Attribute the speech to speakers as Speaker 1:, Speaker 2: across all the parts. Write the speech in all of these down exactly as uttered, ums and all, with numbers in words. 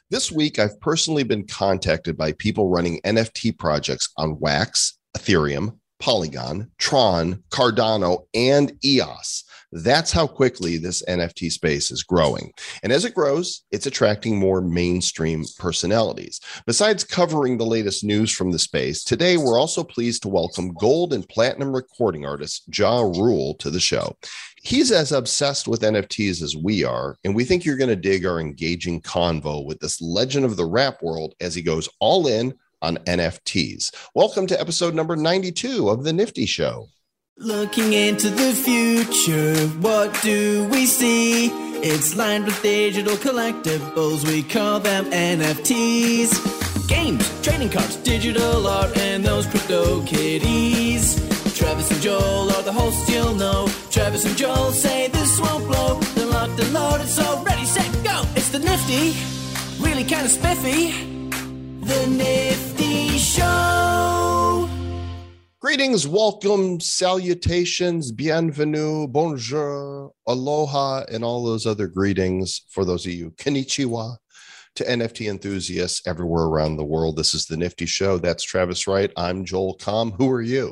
Speaker 1: This week, I've personally been contacted by people running N F T projects on Wax, Ethereum, Polygon, Tron, Cardano, and E O S. That's how quickly this N F T space is growing. And as it grows, it's attracting more mainstream personalities. Besides covering the latest news from the space, today we're also pleased to welcome gold and platinum recording artist Ja Rule to the show. He's as obsessed with N F Ts as we are, and we think you're going to dig our engaging convo with this legend of the rap world as he goes all in on N F Ts. Welcome to episode number ninety-two of The Nifty Show.
Speaker 2: Looking into the future, what do we see? It's lined with digital collectibles, we call them N F Ts. Games, trading cards, digital art, and those crypto kitties. Travis and Joel are the hosts, you'll know. Travis and Joel say this won't blow. They're locked and loaded, so ready, set, go. It's the Nifty, really kind of spiffy. The Nifty Show.
Speaker 1: Greetings, welcome, salutations, bienvenue, bonjour, aloha, and all those other greetings for those of you, konnichiwa, to N F T enthusiasts everywhere around the world. This is the Nifty Show. That's Travis Wright. I'm Joel Comm. Who are you?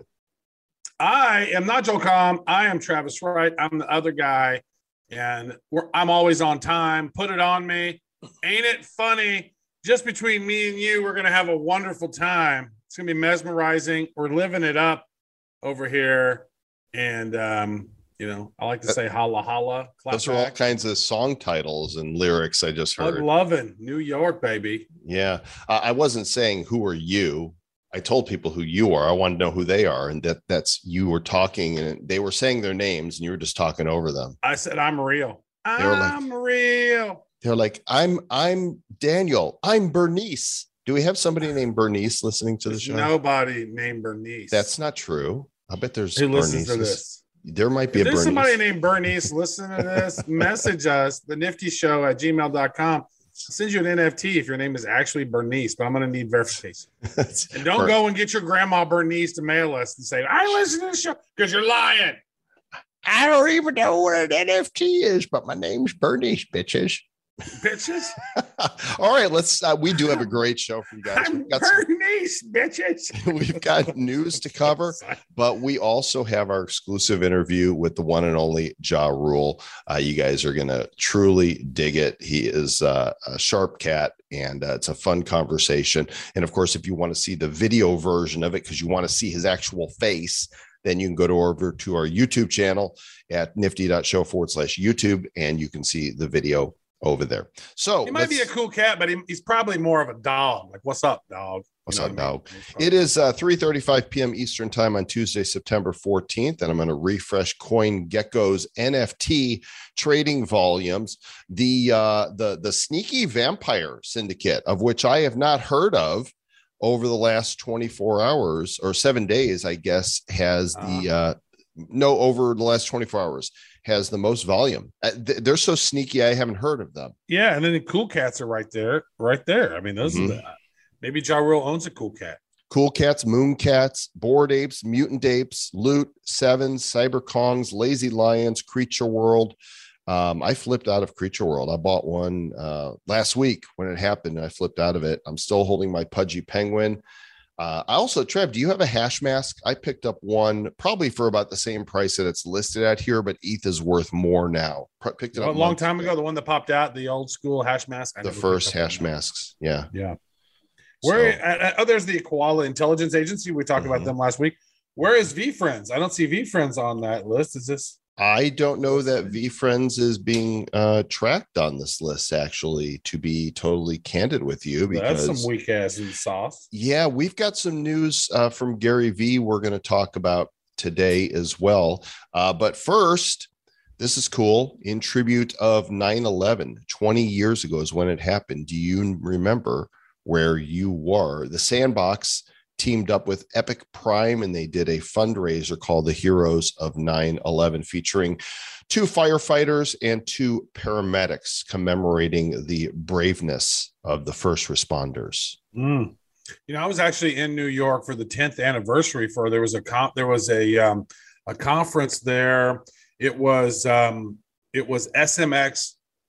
Speaker 3: I am not Joel Comm. I am Travis Wright. I'm the other guy, and we're, I'm always on time. Put it on me. Ain't it funny? Just between me and you, we're going to have a wonderful time. It's going to be mesmerizing. We're living it up over here. And, um, you know, I like to say holla, holla. Clap
Speaker 1: Those are all
Speaker 3: back.
Speaker 1: kinds of song titles and lyrics I just heard.
Speaker 3: I'm loving New York, baby.
Speaker 1: Yeah. Uh, I wasn't saying who are you. I told people who you are. I wanted to know who they are. And that that's you were talking and they were saying their names and you were just talking over them.
Speaker 3: I said, I'm real.
Speaker 1: They were like-
Speaker 3: I'm real.
Speaker 1: They're like, I'm I'm Daniel. I'm Bernice. Do we have somebody named Bernice listening to the
Speaker 3: There's
Speaker 1: show?
Speaker 3: nobody named Bernice.
Speaker 1: That's not true. I bet there's
Speaker 3: Who listens to
Speaker 1: Bernices.
Speaker 3: this?
Speaker 1: There might be
Speaker 3: If
Speaker 1: a
Speaker 3: there's
Speaker 1: Bernice.
Speaker 3: somebody named Bernice, listen to this, message us, the nifty show at gmail dot com. I'll send you an N F T if your name is actually Bernice, but I'm going to need verification. And don't
Speaker 1: Ber-
Speaker 3: go and get your grandma Bernice to mail us and say, I listen to the show, because you're lying.
Speaker 1: I don't even know what an N F T is, but my name's Bernice, bitches.
Speaker 3: Bitches.
Speaker 1: All right, let's. Uh, we do have a great show for you guys.
Speaker 3: I'm
Speaker 1: We've got, some,
Speaker 3: Bernice, bitches.
Speaker 1: we've got news to cover, but we also have our exclusive interview with the one and only Ja Rule. Uh, you guys are going to truly dig it. He is uh, a sharp cat, and uh, it's a fun conversation. And of course, if you want to see the video version of it, because you want to see his actual face, then you can go to over to our YouTube channel at nifty.show forward slash YouTube, and you can see the video over there. So
Speaker 3: He might be a cool cat, but he, he's probably more of a dog. Like, what's up, dog?
Speaker 1: What's
Speaker 3: You know
Speaker 1: up,
Speaker 3: what I mean?
Speaker 1: dog? It is uh, three thirty-five p.m. Eastern time on Tuesday, September fourteenth, and I'm going to refresh CoinGecko's N F T trading volumes. The uh, the the Sneaky Vampire Syndicate, of which I have not heard of over the last twenty-four hours or seven days, I guess, has the uh, no over the last twenty-four hours has the most volume. Uh, th- they're so sneaky, I haven't heard of them.
Speaker 3: Yeah, and then the cool cats are right there, right there. I mean, those
Speaker 1: Mhm.
Speaker 3: are the, maybe Ja Rule owns a cool cat.
Speaker 1: Cool Cats, Moon Cats, Bored Apes, Mutant Apes, Loot, Sevens, Cyber Kongs, Lazy Lions, Creature World. Um, I flipped out of Creature World. I bought one uh, last week when it happened, and I flipped out of it. I'm still holding my Pudgy Penguin. Uh, I also, Trev, do you have a hash mask? I picked up one probably for about the same price that it's listed at here, but E T H is worth more now. P- picked it
Speaker 3: A
Speaker 1: up
Speaker 3: long
Speaker 1: months
Speaker 3: time ago, the one that popped out, the old school hash mask. I
Speaker 1: The
Speaker 3: never
Speaker 1: first
Speaker 3: picked up
Speaker 1: hash
Speaker 3: on that.
Speaker 1: masks. Yeah.
Speaker 3: Yeah. Where
Speaker 1: So-
Speaker 3: uh, oh, there's the Koala Intelligence Agency. We talked
Speaker 1: Mhm.
Speaker 3: about them last week. Where is VeeFriends? I don't see VeeFriends on that list. Is this?
Speaker 1: I don't know that VeeFriends is being uh, tracked on this list, actually, to be totally candid with you. Because,
Speaker 3: That's some weak ass sauce.
Speaker 1: yeah, we've got some news uh, from Gary Vee we're going to talk about today as well. Uh, but first, this is cool. In tribute of nine eleven, twenty years ago is when it happened. Do you remember where you were? The Sandbox teamed up with Epic Prime, and they did a fundraiser called the Heroes of nine eleven, featuring two firefighters and two paramedics commemorating the braveness of the first responders.
Speaker 3: Mm. You know, I was actually in New York for the tenth anniversary for there was a comp, there was a um, a conference there. It was um, it was S M X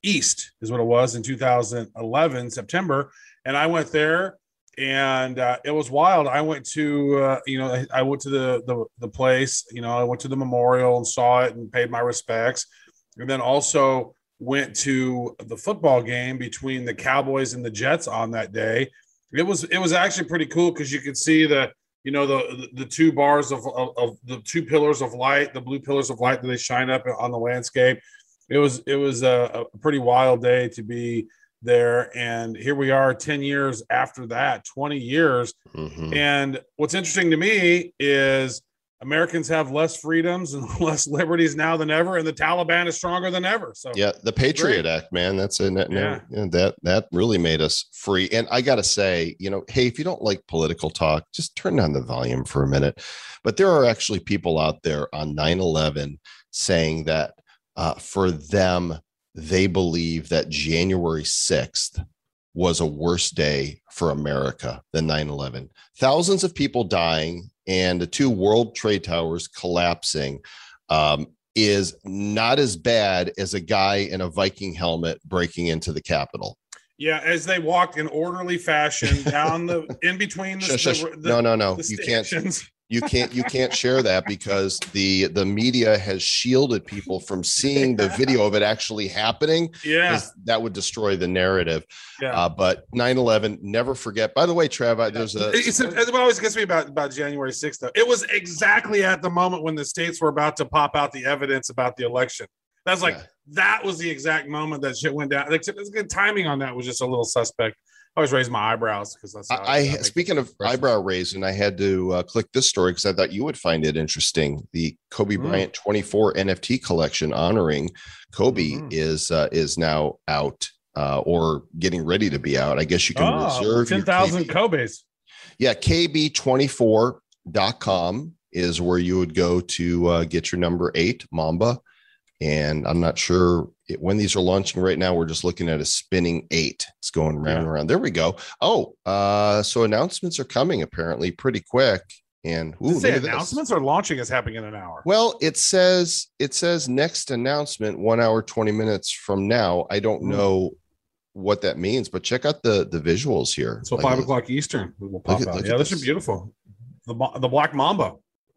Speaker 3: East is what it was in two thousand eleven, September. And I went there and uh, it was wild. I went to, uh, you know, I, I went to the, the, the place, you know, I went to the memorial and saw it and paid my respects. And then also went to the football game between the Cowboys and the Jets on that day. It was, it was actually pretty cool because you could see the, you know, the, the two bars of, of, of the two pillars of light, the blue pillars of light that they shine up on the landscape. It was, it was a, a pretty wild day to be there. And here we are ten years after that, twenty years. Mm-hmm. And what's interesting to me is Americans have less freedoms and less liberties now than ever, and the Taliban is stronger than ever. So
Speaker 1: yeah, the Patriot Great. Act, man, that's a that, yeah. that that really made us free. And I gotta say, you know, hey, if you don't like political talk, just turn down the volume for a minute. But there are actually people out there on nine eleven saying that uh, for them, they believe that January sixth was a worse day for America than nine eleven. Thousands of people dying and the two World Trade Towers collapsing um, is not as bad as a guy in a Viking helmet breaking into the Capitol.
Speaker 3: Yeah, as they walked in orderly fashion down the in between the,
Speaker 1: shush, shush.
Speaker 3: the, the
Speaker 1: no, no, no.
Speaker 3: the
Speaker 1: You
Speaker 3: stations.
Speaker 1: can't. You can't you can't share that because the the media has shielded people from seeing the video of it actually happening.
Speaker 3: Yeah,
Speaker 1: that would destroy the narrative.
Speaker 3: Yeah,
Speaker 1: uh, but nine eleven, never forget. By the way, Trav, I, there's a.
Speaker 3: It's, it always gets me about about January sixth. Though it was exactly at the moment when the states were about to pop out the evidence about the election. That's like yeah. that was the exact moment that shit went down. Except it's good timing on that was just a little suspect. I always raise my eyebrows because that's. How
Speaker 1: I, I speaking of eyebrow raising, I had to uh, click this story because I thought you would find it interesting. The Kobe mm. Bryant twenty-four N F T collection honoring Kobe mm. is uh, is now out uh, or getting ready to be out. I guess you can oh, reserve
Speaker 3: ten thousand Kobe's.
Speaker 1: Yeah, K B twenty-four dot com is where you would go to uh, get your number eight Mamba. And I'm not sure it, when these are launching right now. We're just looking at a spinning eight. It's going round yeah. and around. There we go. Oh, uh, so announcements are coming apparently pretty quick. And ooh,
Speaker 3: say announcements or launching is happening in an hour.
Speaker 1: Well, it says it says next announcement one hour, twenty minutes from now. I don't mm. know what that means, but check out the the visuals here.
Speaker 3: So like five o'clock Eastern will pop at, out. Yeah, this is beautiful. The the Black Mamba.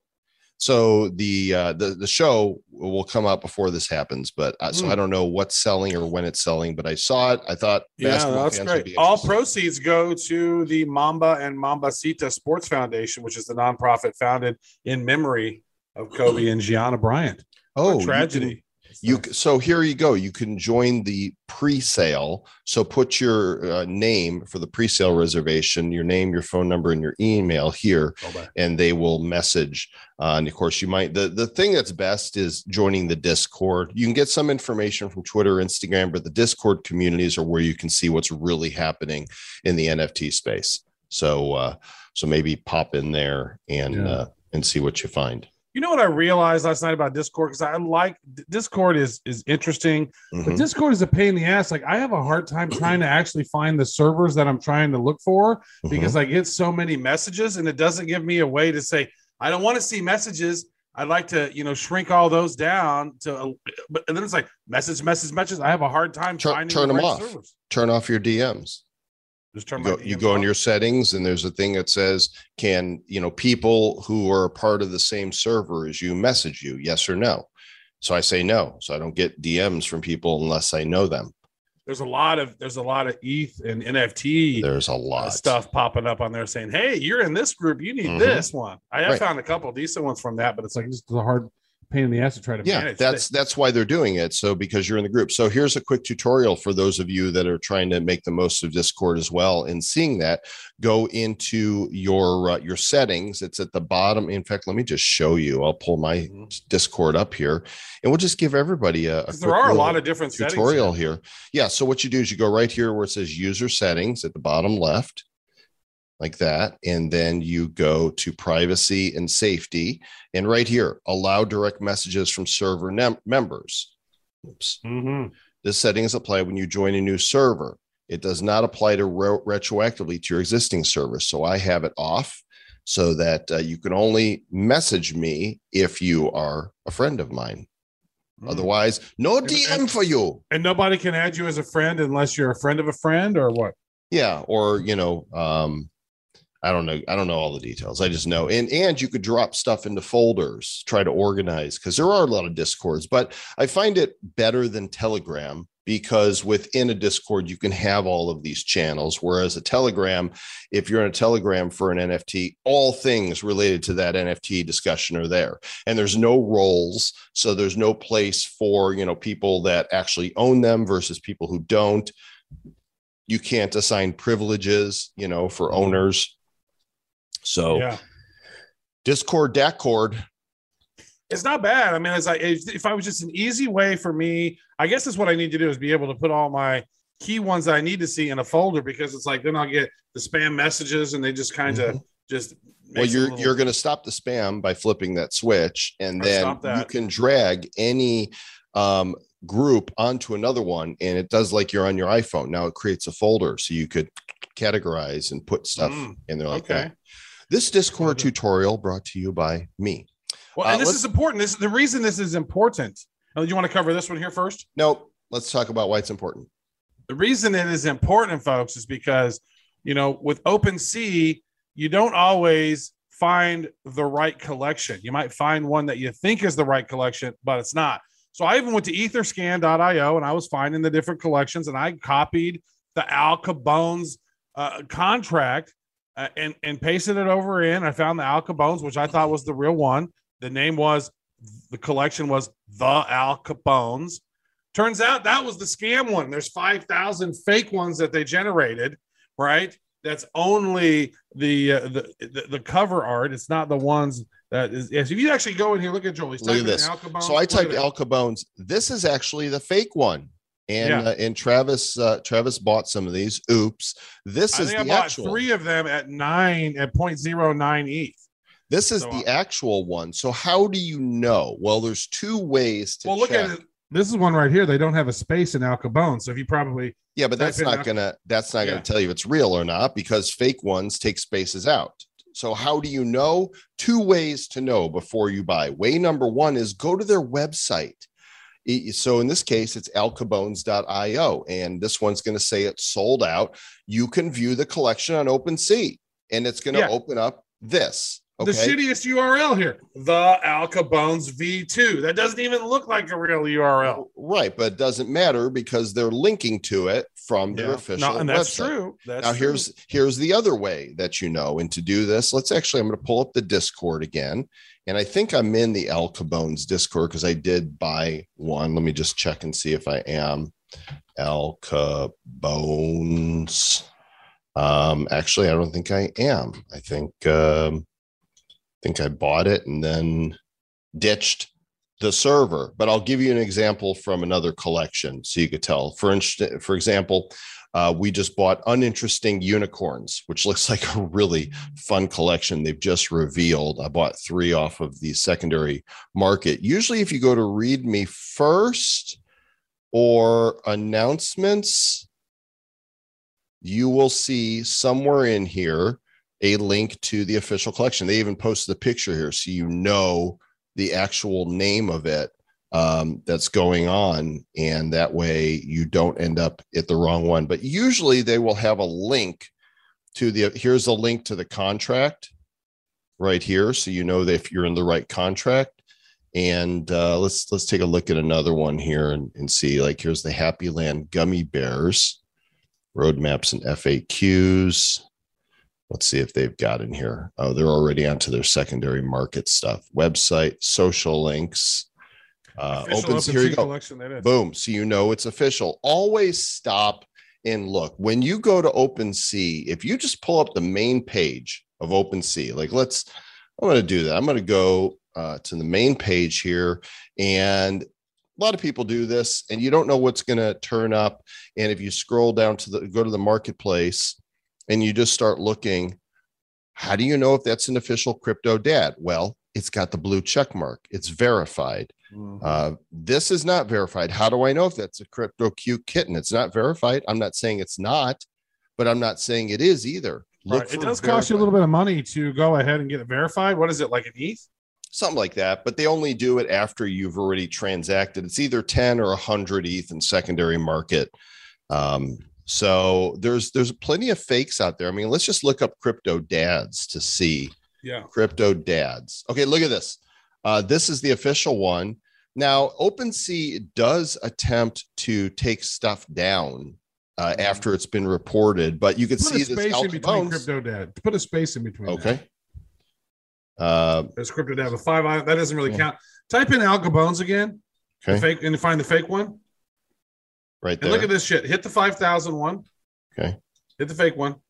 Speaker 1: So the uh, the the show will come out before this happens, but uh, so mm. I don't know what's selling or when it's selling. But I saw it. I thought,
Speaker 3: yeah, that's great. All proceeds go to the Mamba and Mambacita Sports Foundation, which is the nonprofit founded in memory of Kobe and Gianna Bryant.
Speaker 1: Oh,
Speaker 3: what a tragedy!
Speaker 1: You can, you so here you go. You can join the pre-sale. So put your uh, name for the pre-sale reservation, your name, your phone number, and your email here, oh, and they will message. Uh, and of course, you might the the thing that's best is joining the Discord. You can get some information from Twitter, Instagram, but the Discord communities are where you can see what's really happening in the N F T space. So uh, so maybe pop in there and yeah. uh, and see what you find.
Speaker 3: You know what I realized last night about Discord? Because I like Discord is is interesting, mm-hmm. but Discord is a pain in the ass. Like I have a hard time trying to actually find the servers that I'm trying to look for mm-hmm. because I get so many messages and it doesn't give me a way to say, I don't want to see messages. I'd like to, you know, shrink all those down to, but and then it's like message, message, message. I have a hard time
Speaker 1: turn,
Speaker 3: finding
Speaker 1: turn
Speaker 3: the
Speaker 1: them
Speaker 3: right
Speaker 1: off.
Speaker 3: servers.
Speaker 1: Turn off your D Ms.
Speaker 3: Just turn
Speaker 1: you go, you go in your settings and there's a thing that says, can, you know, people who are a part of the same server as you message you, yes or no? So I say no. So I don't get D Ms from people unless I know them.
Speaker 3: There's a lot of, there's a lot of E T H and N F T.
Speaker 1: There's a lot
Speaker 3: of stuff popping up on there saying, hey, you're in this group. You need mm-hmm. this one. I have right. found a couple of decent ones from that, but it's like just a hard pain in the ass to try to
Speaker 1: yeah,
Speaker 3: manage.
Speaker 1: That's that's why they're doing it. So because you're in the group. So here's a quick tutorial for those of you that are trying to make the most of Discord as well. And seeing that, go into your uh, your settings. It's at the bottom. In fact, let me just show you. I'll pull my mm-hmm. Discord up here, and we'll just give everybody a, a
Speaker 3: there are a lot of different
Speaker 1: tutorial here. Yeah. So what you do is you go right here where it says user settings at the bottom left. Like that. And then you go to privacy and safety. And right here, allow direct messages from server nem- members. Oops.
Speaker 3: Mm-hmm.
Speaker 1: This setting is applied when you join a new server. It does not apply to re- retroactively to your existing server. So I have it off so that uh, you can only message me if you are a friend of mine. Mm. Otherwise, no D M for you.
Speaker 3: And nobody can add you as a friend unless you're a friend of a friend or what?
Speaker 1: Yeah. Or, you know, um, I don't know. I don't know all the details. I just know. And, and you could drop stuff into folders, try to organize, because there are a lot of Discords, but I find it better than Telegram because within a Discord, you can have all of these channels. Whereas a Telegram, if you're in a Telegram for an N F T, all things related to that N F T discussion are there. And there's no roles. So there's no place for, you know, people that actually own them versus people who don't. You can't assign privileges, you know, for owners. So
Speaker 3: yeah.
Speaker 1: Discord, Dacord.
Speaker 3: It's not bad. I mean, it's like if, if I was just an easy way for me, I guess that's what I need to do is be able to put all my key ones that I need to see in a folder, because it's like then I'll get the spam messages and they just kind of mm-hmm. just.
Speaker 1: Well, you're little... you're going to stop the spam by flipping that switch, and then you can drag any um, group onto another one, and it does like you're on your iPhone. Now it creates a folder, so you could categorize and put stuff mm, in there like okay. that. This Discord okay. tutorial brought to you by me.
Speaker 3: Well, and uh, this is important. This the reason this is important. Oh, you want to cover this one here first?
Speaker 1: No, let's talk about why it's important.
Speaker 3: The reason it is important, folks, is because, you know, with OpenSea, you don't always find the right collection. You might find one that you think is the right collection, but it's not. So I even went to etherscan dot io and I was finding the different collections, and I copied the Al Capone's uh, contract uh, and, and pasted it over in. I found the Al Capone's, which I thought was the real one. The name was, the collection was the Al Capone's. Turns out that was the scam one. There's five thousand fake ones that they generated, right? That's only the, uh, the, the the cover art. It's not the ones that is. Yes, if you actually go in here, look at Joel. He's
Speaker 1: look at this.
Speaker 3: Al Capone's.
Speaker 1: So I typed Al Capone's. This is actually the fake one. And yeah. uh, and Travis uh, Travis bought some of these. Oops. This
Speaker 3: I
Speaker 1: is
Speaker 3: think
Speaker 1: the
Speaker 3: I bought
Speaker 1: actual.
Speaker 3: Three of them at nine at point zero nine E T H.
Speaker 1: This is so, the actual one. So how do you know? Well, there's two ways to
Speaker 3: well, look
Speaker 1: check.
Speaker 3: at it. This is one right here. They don't have a space in Al Capone. So if you probably
Speaker 1: yeah, but that's not Al- gonna that's not yeah. gonna tell you it's real or not, because fake ones take spaces out. So how do you know? Two ways to know before you buy. Way number one is go to their website. So in this case, it's al capones dot io, and this one's going to say it's sold out. You can view the collection on OpenSea, and it's going to yeah. open up this. Okay.
Speaker 3: The shittiest U R L here, the Al Capone's V two. That doesn't even look like a real U R L.
Speaker 1: Right, but it doesn't matter because they're linking to it from their yeah. official
Speaker 3: no, and that's
Speaker 1: website.
Speaker 3: True. That's
Speaker 1: now
Speaker 3: true.
Speaker 1: here's here's the other way that you know. And to do this, let's actually, I'm going to pull up the Discord again. And I think I'm in the Al Capone's Discord because I did buy one. Let me just check and see if I am. Al Capone's. Um, actually, I don't think I am. I think um, I think I bought it and then ditched the server. But I'll give you an example from another collection so you could tell. For instance, for example, uh, we just bought Uninteresting Unicorns, which looks like a really fun collection they've just revealed. I bought three off of the secondary market. Usually, if you go to Read Me First or Announcements, you will see somewhere in here a link to the official collection. They even posted the picture here, so you know the actual name of it um, that's going on, and that way you don't end up at the wrong one. But usually they will have a link to the, here's a link to the contract right here, so you know that if you're in the right contract. And uh, let's let's take a look at another one here and, and see, like here's the Happy Land Gummy Bears, roadmaps and F A Qs. Let's see if they've got in here. Oh, they're already onto their secondary market stuff. Website, social links. Uh, opens, here you go. Boom. So you know it's official. Always stop and look. When you go to OpenSea, if you just pull up the main page of OpenSea, like let's, I'm going to do that. I'm going to go uh, to the main page here, and a lot of people do this and you don't know what's going to turn up. And if you scroll down to the, go to the marketplace and you just start looking, how do you know if that's an official Crypto Dad? Well, it's got the blue check mark. It's verified. Mm-hmm. Uh, this is not verified. How do I know if that's a Crypto Cute Kitten? It's not verified. I'm not saying it's not, but I'm not saying it is either. Look
Speaker 3: right. It does verified. Cost you a little bit of money to go ahead and get it verified. What is it, like an E T H?
Speaker 1: something like that, but they only do it after you've already transacted. It's either ten or one hundred E T H in secondary market. Um, so there's there's plenty of fakes out there. I mean, let's just look up crypto dads to see.
Speaker 3: Yeah.
Speaker 1: Crypto dads. Okay, look at this. Uh, this is the official one. Now, OpenSea does attempt to take stuff down uh, after it's been reported, but you can
Speaker 4: Put
Speaker 1: see
Speaker 4: a
Speaker 1: this
Speaker 4: space
Speaker 1: Al
Speaker 4: in between
Speaker 1: Capone's-
Speaker 4: crypto dad. Put a space in between.
Speaker 1: Okay.
Speaker 4: that.
Speaker 1: Uh,
Speaker 3: There's crypto dad with five on it. That doesn't really
Speaker 1: Yeah.
Speaker 3: count. Type in Al Capone's again. The
Speaker 1: okay.
Speaker 3: fake, and find the fake one.
Speaker 1: Right
Speaker 3: And
Speaker 1: there.
Speaker 3: look at this shit. Hit the five thousand one.
Speaker 1: Okay.
Speaker 3: Hit the fake one.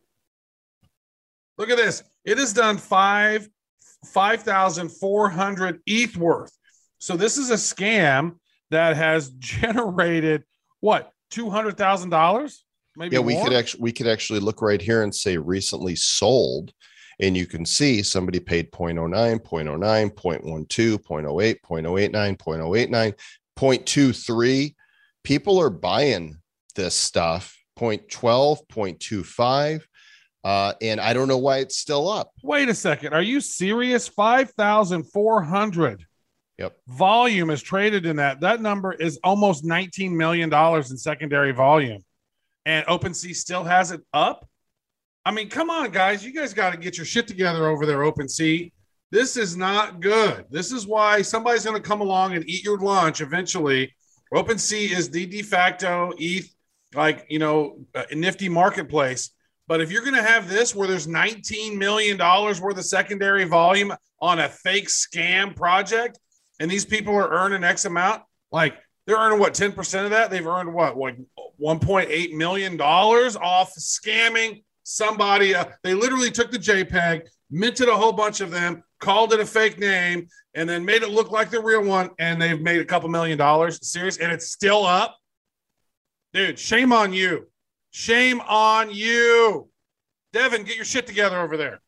Speaker 3: Look at this. It has done five five thousand four hundred E T H worth. So this is a scam that has generated what two hundred thousand dollars? Maybe
Speaker 1: Yeah, we
Speaker 3: more?
Speaker 1: could actually we could actually look right here and say recently sold, and you can see somebody paid zero point zero nine, zero point zero nine, zero point one two, zero point zero eight, zero point zero eight nine, zero point zero eight nine, zero point two three. People are buying this stuff. zero point one two, zero point two five. Uh, and I don't know why it's still up.
Speaker 3: Wait a second. Are you serious? five thousand four hundred.
Speaker 1: Yep.
Speaker 3: Volume is traded in that. That number is almost nineteen million dollars in secondary volume. And OpenSea still has it up? I mean, come on, guys. You guys got to get your shit together over there, OpenSea. This is not good. This is why somebody's going to come along and eat your lunch eventually. OpenSea is the de facto E T H, like, you know, uh, nifty marketplace. But if you're going to have this where there's nineteen million dollars worth of secondary volume on a fake scam project, and these people are earning X amount, like they're earning what, ten percent of that? They've earned what, like one point eight million dollars off scamming somebody. Uh, they literally took the JPEG, minted a whole bunch of them, called it a fake name, and then made it look like the real one, and they've made a couple million dollars. Serious, and it's still up? Dude, shame on you. Shame on you. Devin, get your shit together over there.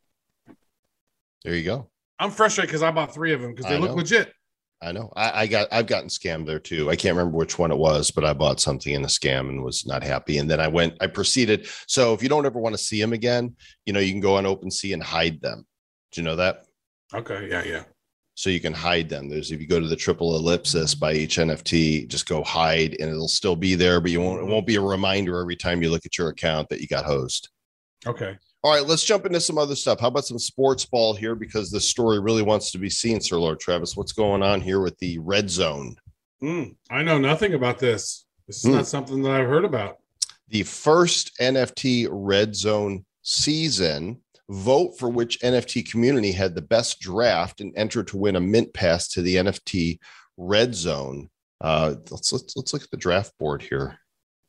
Speaker 1: There you go.
Speaker 3: I'm frustrated because I bought three of them because they
Speaker 1: I
Speaker 3: look
Speaker 1: know.
Speaker 3: legit.
Speaker 1: I know. I, I got. I've gotten scammed there too. I can't remember which one it was, but I bought something in a scam and was not happy. And then I went. I proceeded. So if you don't ever want to see them again, you know, you can go on OpenSea and hide them. Do you know that?
Speaker 3: Okay, yeah, yeah.
Speaker 1: So you can hide them. There's if you go to the triple ellipsis by each N F T, just go hide, and it'll still be there, but you won't. It won't be a reminder every time you look at your account that you got hosed.
Speaker 3: Okay.
Speaker 1: All right, let's jump into some other stuff. How about some sports ball here? Because this story really wants to be seen, Sir Lord Travis. What's going on here with the red zone?
Speaker 3: Mm, I know nothing about this. This is
Speaker 1: Mm.
Speaker 3: not something that I've heard about.
Speaker 1: The first N F T red zone season. Vote for which N F T community had the best draft and enter to win a mint pass to the N F T red zone. Uh, let's, let's let's look at the draft board here.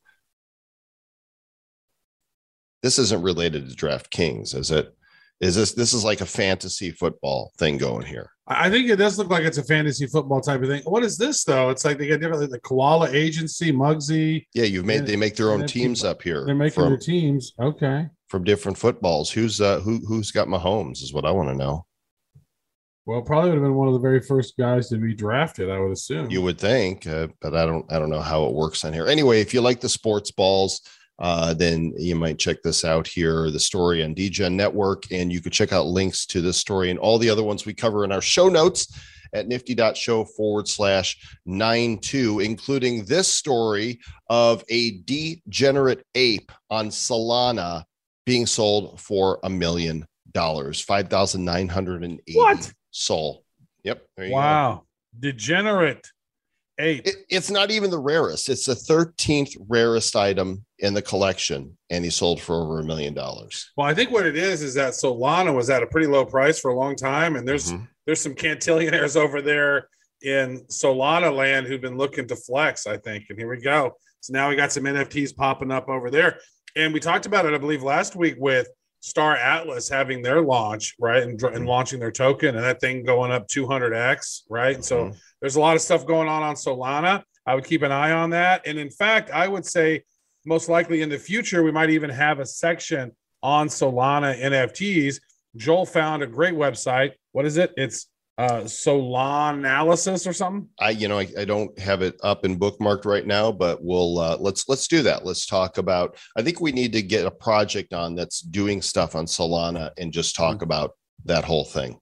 Speaker 1: This isn't related to DraftKings, is it? Is this this is like a fantasy football thing going here?
Speaker 3: I I think it does look like it's a fantasy football type of thing. What is this though? It's like they got different, like the Koala Agency, Muggsy.
Speaker 1: Yeah, you've made
Speaker 3: Yeah,
Speaker 1: they make their own
Speaker 3: N F T
Speaker 1: teams up here.
Speaker 4: They're making
Speaker 1: from,
Speaker 4: their teams. Okay.
Speaker 1: from different footballs. Who's uh who who's got Mahomes is what I want to know.
Speaker 4: Well, probably would have been one of the very first guys to be drafted, I would assume.
Speaker 1: You would think, uh, but I don't I don't know how it works on here. Anyway, if you like the sports balls, uh, then you might check this out here, the story on D Gen Network, and you could check out links to this story and all the other ones we cover in our show notes at nifty.show forward slash nine two, including this story of a degenerate ape on Solana being sold for a million dollars, five thousand nine hundred eighty
Speaker 3: What?
Speaker 1: Sol. Yep. There you go.
Speaker 3: Wow. Degenerate ape.
Speaker 1: It, it's not even the rarest. It's the thirteenth rarest item in the collection, and he sold for over a million dollars.
Speaker 3: Well, I think what it is is that Solana was at a pretty low price for a long time, and there's
Speaker 1: Mhm.
Speaker 3: there's some cantillionaires over there in Solana land who've been looking to flex, I think. And here we go. So now we got some N F Ts popping up over there. And we talked about it, I believe, last week with Star Atlas having their launch, right? And, and launching their token and that thing going up two hundred X, right? And so
Speaker 1: Mhm.
Speaker 3: there's a lot of stuff going on on Solana. I would keep an eye on that. And in fact, I would say most likely in the future, we might even have a section on Solana N F Ts. Joel found a great website. What is it? It's uh, Solanalysis or something.
Speaker 1: I, you know, I, I don't have it up and bookmarked right now, but we'll uh, let's let's do that. Let's talk about. I think we need to get a project on that's doing stuff on Solana and just talk about that whole thing.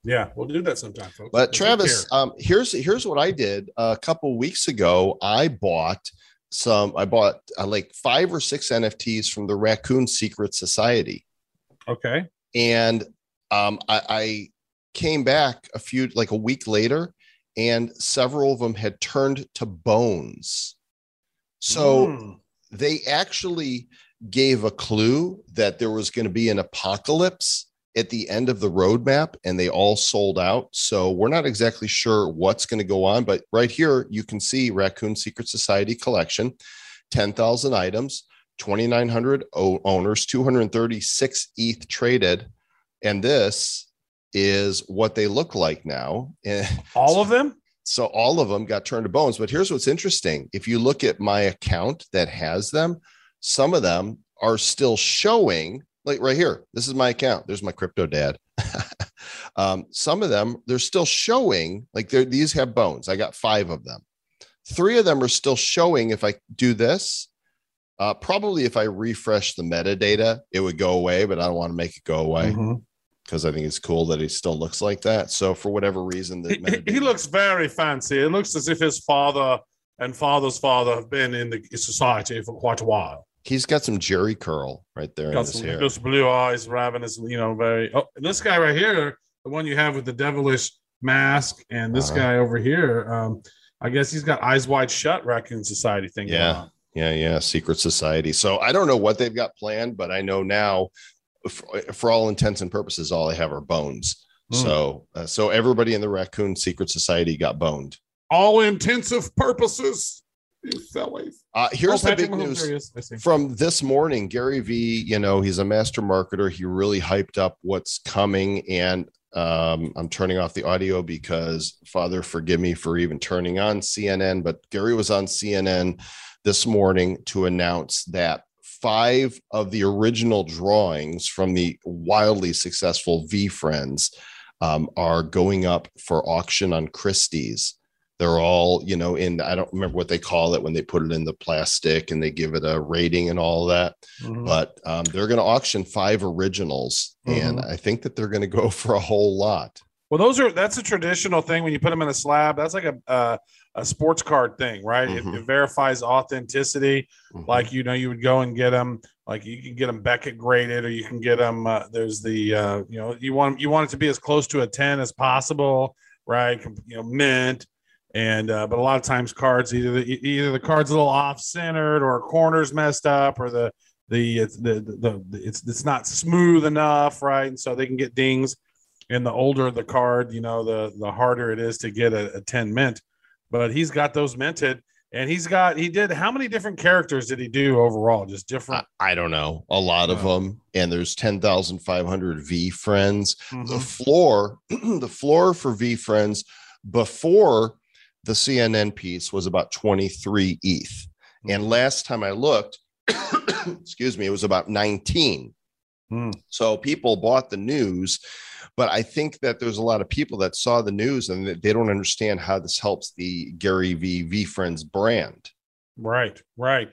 Speaker 3: Yeah, we'll do that sometime, folks.
Speaker 1: But
Speaker 3: Take
Speaker 1: Travis,
Speaker 3: care.
Speaker 1: um, here's here's what I did a couple weeks ago. I bought some. I bought uh, like five or six N F Ts from the Raccoon Secret Society,
Speaker 3: Okay.
Speaker 1: and um, I, I came back a few like a week later, and several of them had turned to bones. So
Speaker 3: Mm.
Speaker 1: they actually gave a clue that there was going to be an apocalypse at the end of the roadmap, and they all sold out. So we're not exactly sure what's going to go on, but right here you can see Raccoon Secret Society collection, ten thousand items, twenty-nine hundred o- owners, two hundred thirty-six E T H traded. And this is what they look like now. And
Speaker 3: All of them?
Speaker 1: so all of them got turned to bones. But here's what's interesting. If you look at my account that has them, some of them are still showing, like right here. This is my account. There's my crypto dad. um, some of them, they're still showing, like they're, these have bones. I got five of them. Three of them are still showing. If I do this, uh, probably if I refresh the metadata, it would go away, but I don't want to make it go away.
Speaker 3: Mm-hmm.
Speaker 1: Because I think it's cool that he still looks like that. So for whatever reason, the
Speaker 3: He, he looks very fancy. It looks as if his father and father's father have been in the society for quite a while.
Speaker 1: He's got some Jerry curl right there in
Speaker 3: Got
Speaker 1: his
Speaker 3: some
Speaker 1: hair.
Speaker 3: those blue eyes, ravenous, you know, very. Oh, and this guy right here, the one you have with the devilish mask, and this
Speaker 1: Uh-huh.
Speaker 3: guy over here, um, I guess he's got eyes wide shut Raccoon Society thing
Speaker 1: Yeah.
Speaker 3: going on.
Speaker 1: Yeah, yeah, Secret Society. So I don't know what they've got planned, but I know now, for, for all intents and purposes, all I have are bones.
Speaker 3: Mm.
Speaker 1: So, uh, so everybody in the Raccoon Secret Society got boned.
Speaker 3: All intensive purposes, you fellas.
Speaker 1: Uh, here's
Speaker 3: Oh,
Speaker 1: the
Speaker 3: Patrick
Speaker 1: big
Speaker 3: Mahomes,
Speaker 1: news
Speaker 3: there he is. I see.
Speaker 1: from this morning. Gary V, you know, he's a master marketer. He really hyped up what's coming, and um, I'm turning off the audio because, Father, forgive me for even turning on C N N. But Gary was on C N N this morning to announce that five of the original drawings from the wildly successful V Friends um, are going up for auction on Christie's. They're all, you know, in, I don't remember what they call it when they put it in the plastic and they give it a rating and all that.
Speaker 3: Mhm.
Speaker 1: But um, they're going to auction five originals. And
Speaker 3: Mhm.
Speaker 1: I think that they're going to go for a whole lot.
Speaker 3: Well, those are that's a traditional thing when you put them in a slab. That's like a uh, a sports card thing, right?
Speaker 1: Mhm.
Speaker 3: It, it verifies authenticity.
Speaker 1: Mhm.
Speaker 3: Like, you know, you would go and get them. Like, you can get them Beckett graded, or you can get them. Uh, there's the uh, you know, you want you want it to be as close to a ten as possible, right? You know, mint. And uh, but a lot of times cards, either the, either the card's a little off centered, or a corner's messed up, or the the it's the, the the it's it's not smooth enough, right? And so they can get dings. And the older the card, you know, the the harder it is to get a, a ten mint. But he's got those minted, and he's got he did how many different characters did he do overall? Just different.
Speaker 1: I, I don't know, a lot of
Speaker 3: Wow.
Speaker 1: them. And there's ten thousand five hundred V Friends. The
Speaker 3: Mhm.
Speaker 1: floor, the floor for V Friends before the C N N piece was about twenty-three E T H. And last time I looked, excuse me, it was about nineteen.
Speaker 3: Hmm.
Speaker 1: So people bought the news, but I think that there's a lot of people that saw the news and that they don't understand how this helps the Gary V V Friends brand.
Speaker 3: Right, right.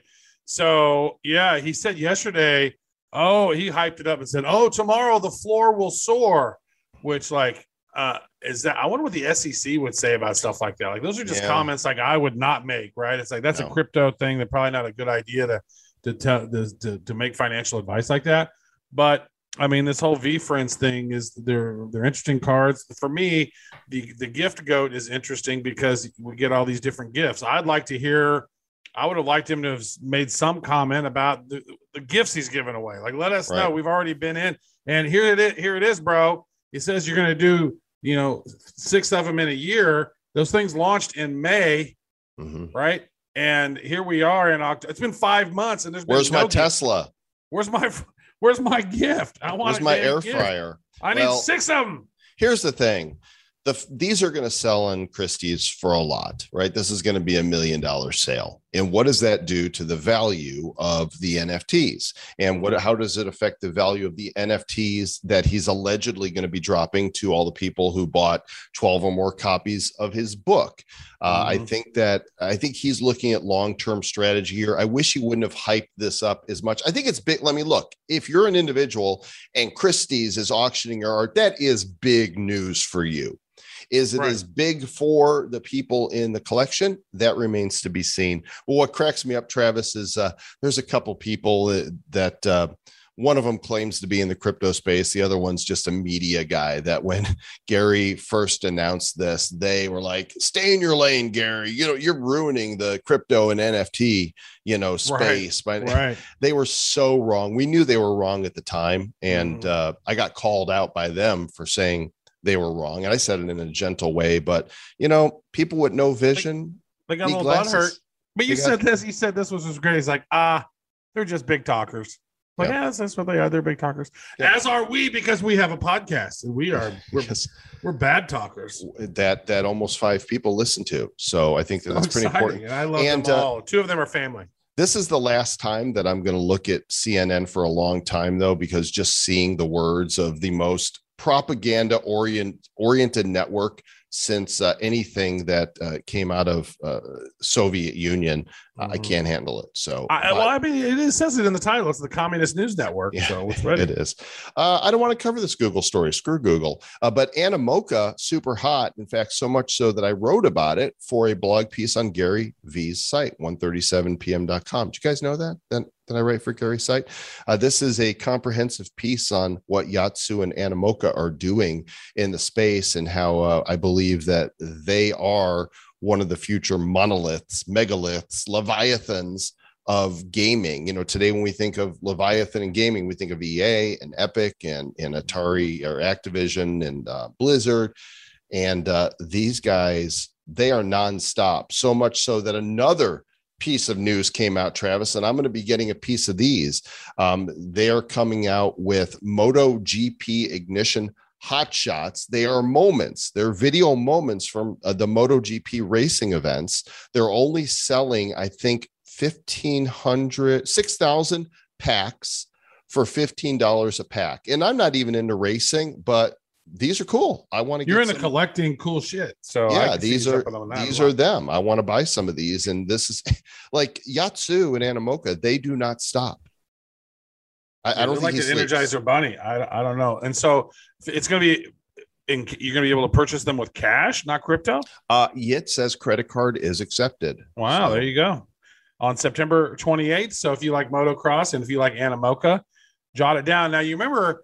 Speaker 3: So yeah, he said yesterday. Oh, he hyped it up and said, "Oh, tomorrow the floor will soar," which like. Uh, is that I wonder what the S E C would say about stuff like that. Like, those are just
Speaker 1: Yeah.
Speaker 3: comments like I would not make, right? It's like that's
Speaker 1: No.
Speaker 3: a crypto thing. That probably not a good idea to to tell to, to to make financial advice like that. But I mean, this whole V Friends thing is they're they're interesting cards. For me, the the gift goat is interesting because we get all these different gifts. I'd like to hear. I would have liked him to have made some comment about the, the gifts he's giving away. Like, let us know.
Speaker 1: Right.
Speaker 3: We've already been in, and here it is. Here it is, bro. He says you're going to do, you know, six of them in a year. Those things launched in May,
Speaker 1: Mhm.
Speaker 3: right? And here we are in October. It's been five months, and there's been
Speaker 1: Where's
Speaker 3: no
Speaker 1: my
Speaker 3: gift.
Speaker 1: Tesla?
Speaker 3: Where's my Where's my gift? I want
Speaker 1: Where's
Speaker 3: a
Speaker 1: my
Speaker 3: damn
Speaker 1: air
Speaker 3: gift.
Speaker 1: fryer?
Speaker 3: I need
Speaker 1: Well,
Speaker 3: six of them.
Speaker 1: Here's the thing. The, these are going to sell on Christie's for a lot, right? This is going to be a million dollar sale. And what does that do to the value of the N F Ts? And what, how does it affect the value of the N F Ts that he's allegedly going to be dropping to all the people who bought twelve or more copies of his book? Uh, mm-hmm. I think that I think he's looking at long-term strategy here. I wish he wouldn't have hyped this up as much. I think it's big. Let me look. If you're an individual and Christie's is auctioning your art, that is big news for you. Is it right. as big for the people in the collection? That remains to be seen. Well, what cracks me up, Travis, is uh, there's a couple people that, that uh, one of them claims to be in the crypto space. The other one's just a media guy that when Gary first announced this, they were like, stay in your lane, Gary. You know, you're ruining the crypto and N F T, you know, space.
Speaker 3: Right.
Speaker 1: But
Speaker 3: right.
Speaker 1: They were so wrong. We knew they were wrong at the time. And mm. uh, I got called out by them for saying they were wrong. And I said it in a gentle way, but you know, people with no vision,
Speaker 3: they, they got a little butt hurt. But you said this, you said this was, was great. It's like, ah, they're just big talkers. Like, yeah, yeah that's, that's what they are. They're big talkers. Yeah. As are we, because we have a podcast and we are, we're, yes. we're bad talkers.
Speaker 1: That, that almost five people listen to. So I think that that's so pretty important.
Speaker 3: And I love and, them all. Uh, Two of them are family.
Speaker 1: This is the last time that I'm going to look at C N N for a long time, though, because just seeing the words of the most propaganda orient oriented network since uh, anything that uh, came out of uh, Soviet Union, uh, mm-hmm. I can't handle it. So,
Speaker 3: I, well, I mean, it is, says it in the title. It's the Communist News Network.
Speaker 1: Yeah,
Speaker 3: so it's ready.
Speaker 1: It is. Uh, I don't want to cover this Google story. Screw Google. Uh, but Animoca, super hot. In fact, so much so that I wrote about it for a blog piece on Gary V's site, one thirty-seven p m dot com. Did you guys know that? That, that I write for Gary's site? Uh, this is a comprehensive piece on what Yatsu and Animoca are doing in the space and how uh, I believe that they are one of the future monoliths, megaliths, leviathans of gaming. You know, today when we think of Leviathan and gaming, we think of E A and Epic and, and Atari or Activision and uh, Blizzard. And uh, these guys, they are nonstop, so much so that another piece of news came out, Travis, and I'm going to be getting a piece of these. Um, they are coming out with MotoGP Ignition Hot Shots. They are moments. They're video moments from uh, the MotoGP racing events. They're only selling, I think, fifteen hundred, six thousand packs for fifteen dollars a pack. And I'm not even into racing, but these are cool. I want to.
Speaker 3: You're
Speaker 1: get
Speaker 3: into
Speaker 1: some,
Speaker 3: collecting cool shit. So
Speaker 1: yeah, these are these are them. I want to buy some of these. And this is like Yatsu and Animoca. They do not stop. I, I don't think
Speaker 3: like
Speaker 1: the
Speaker 3: Energizer Bunny. I I don't know. And so it's going to be. In, you're going to be able to purchase them with cash, not crypto.
Speaker 1: Uh, it says credit card is accepted.
Speaker 3: Wow,
Speaker 1: so.
Speaker 3: There you go. On September twenty-eighth. So if you like motocross and if you like Animoca, jot it down. Now you remember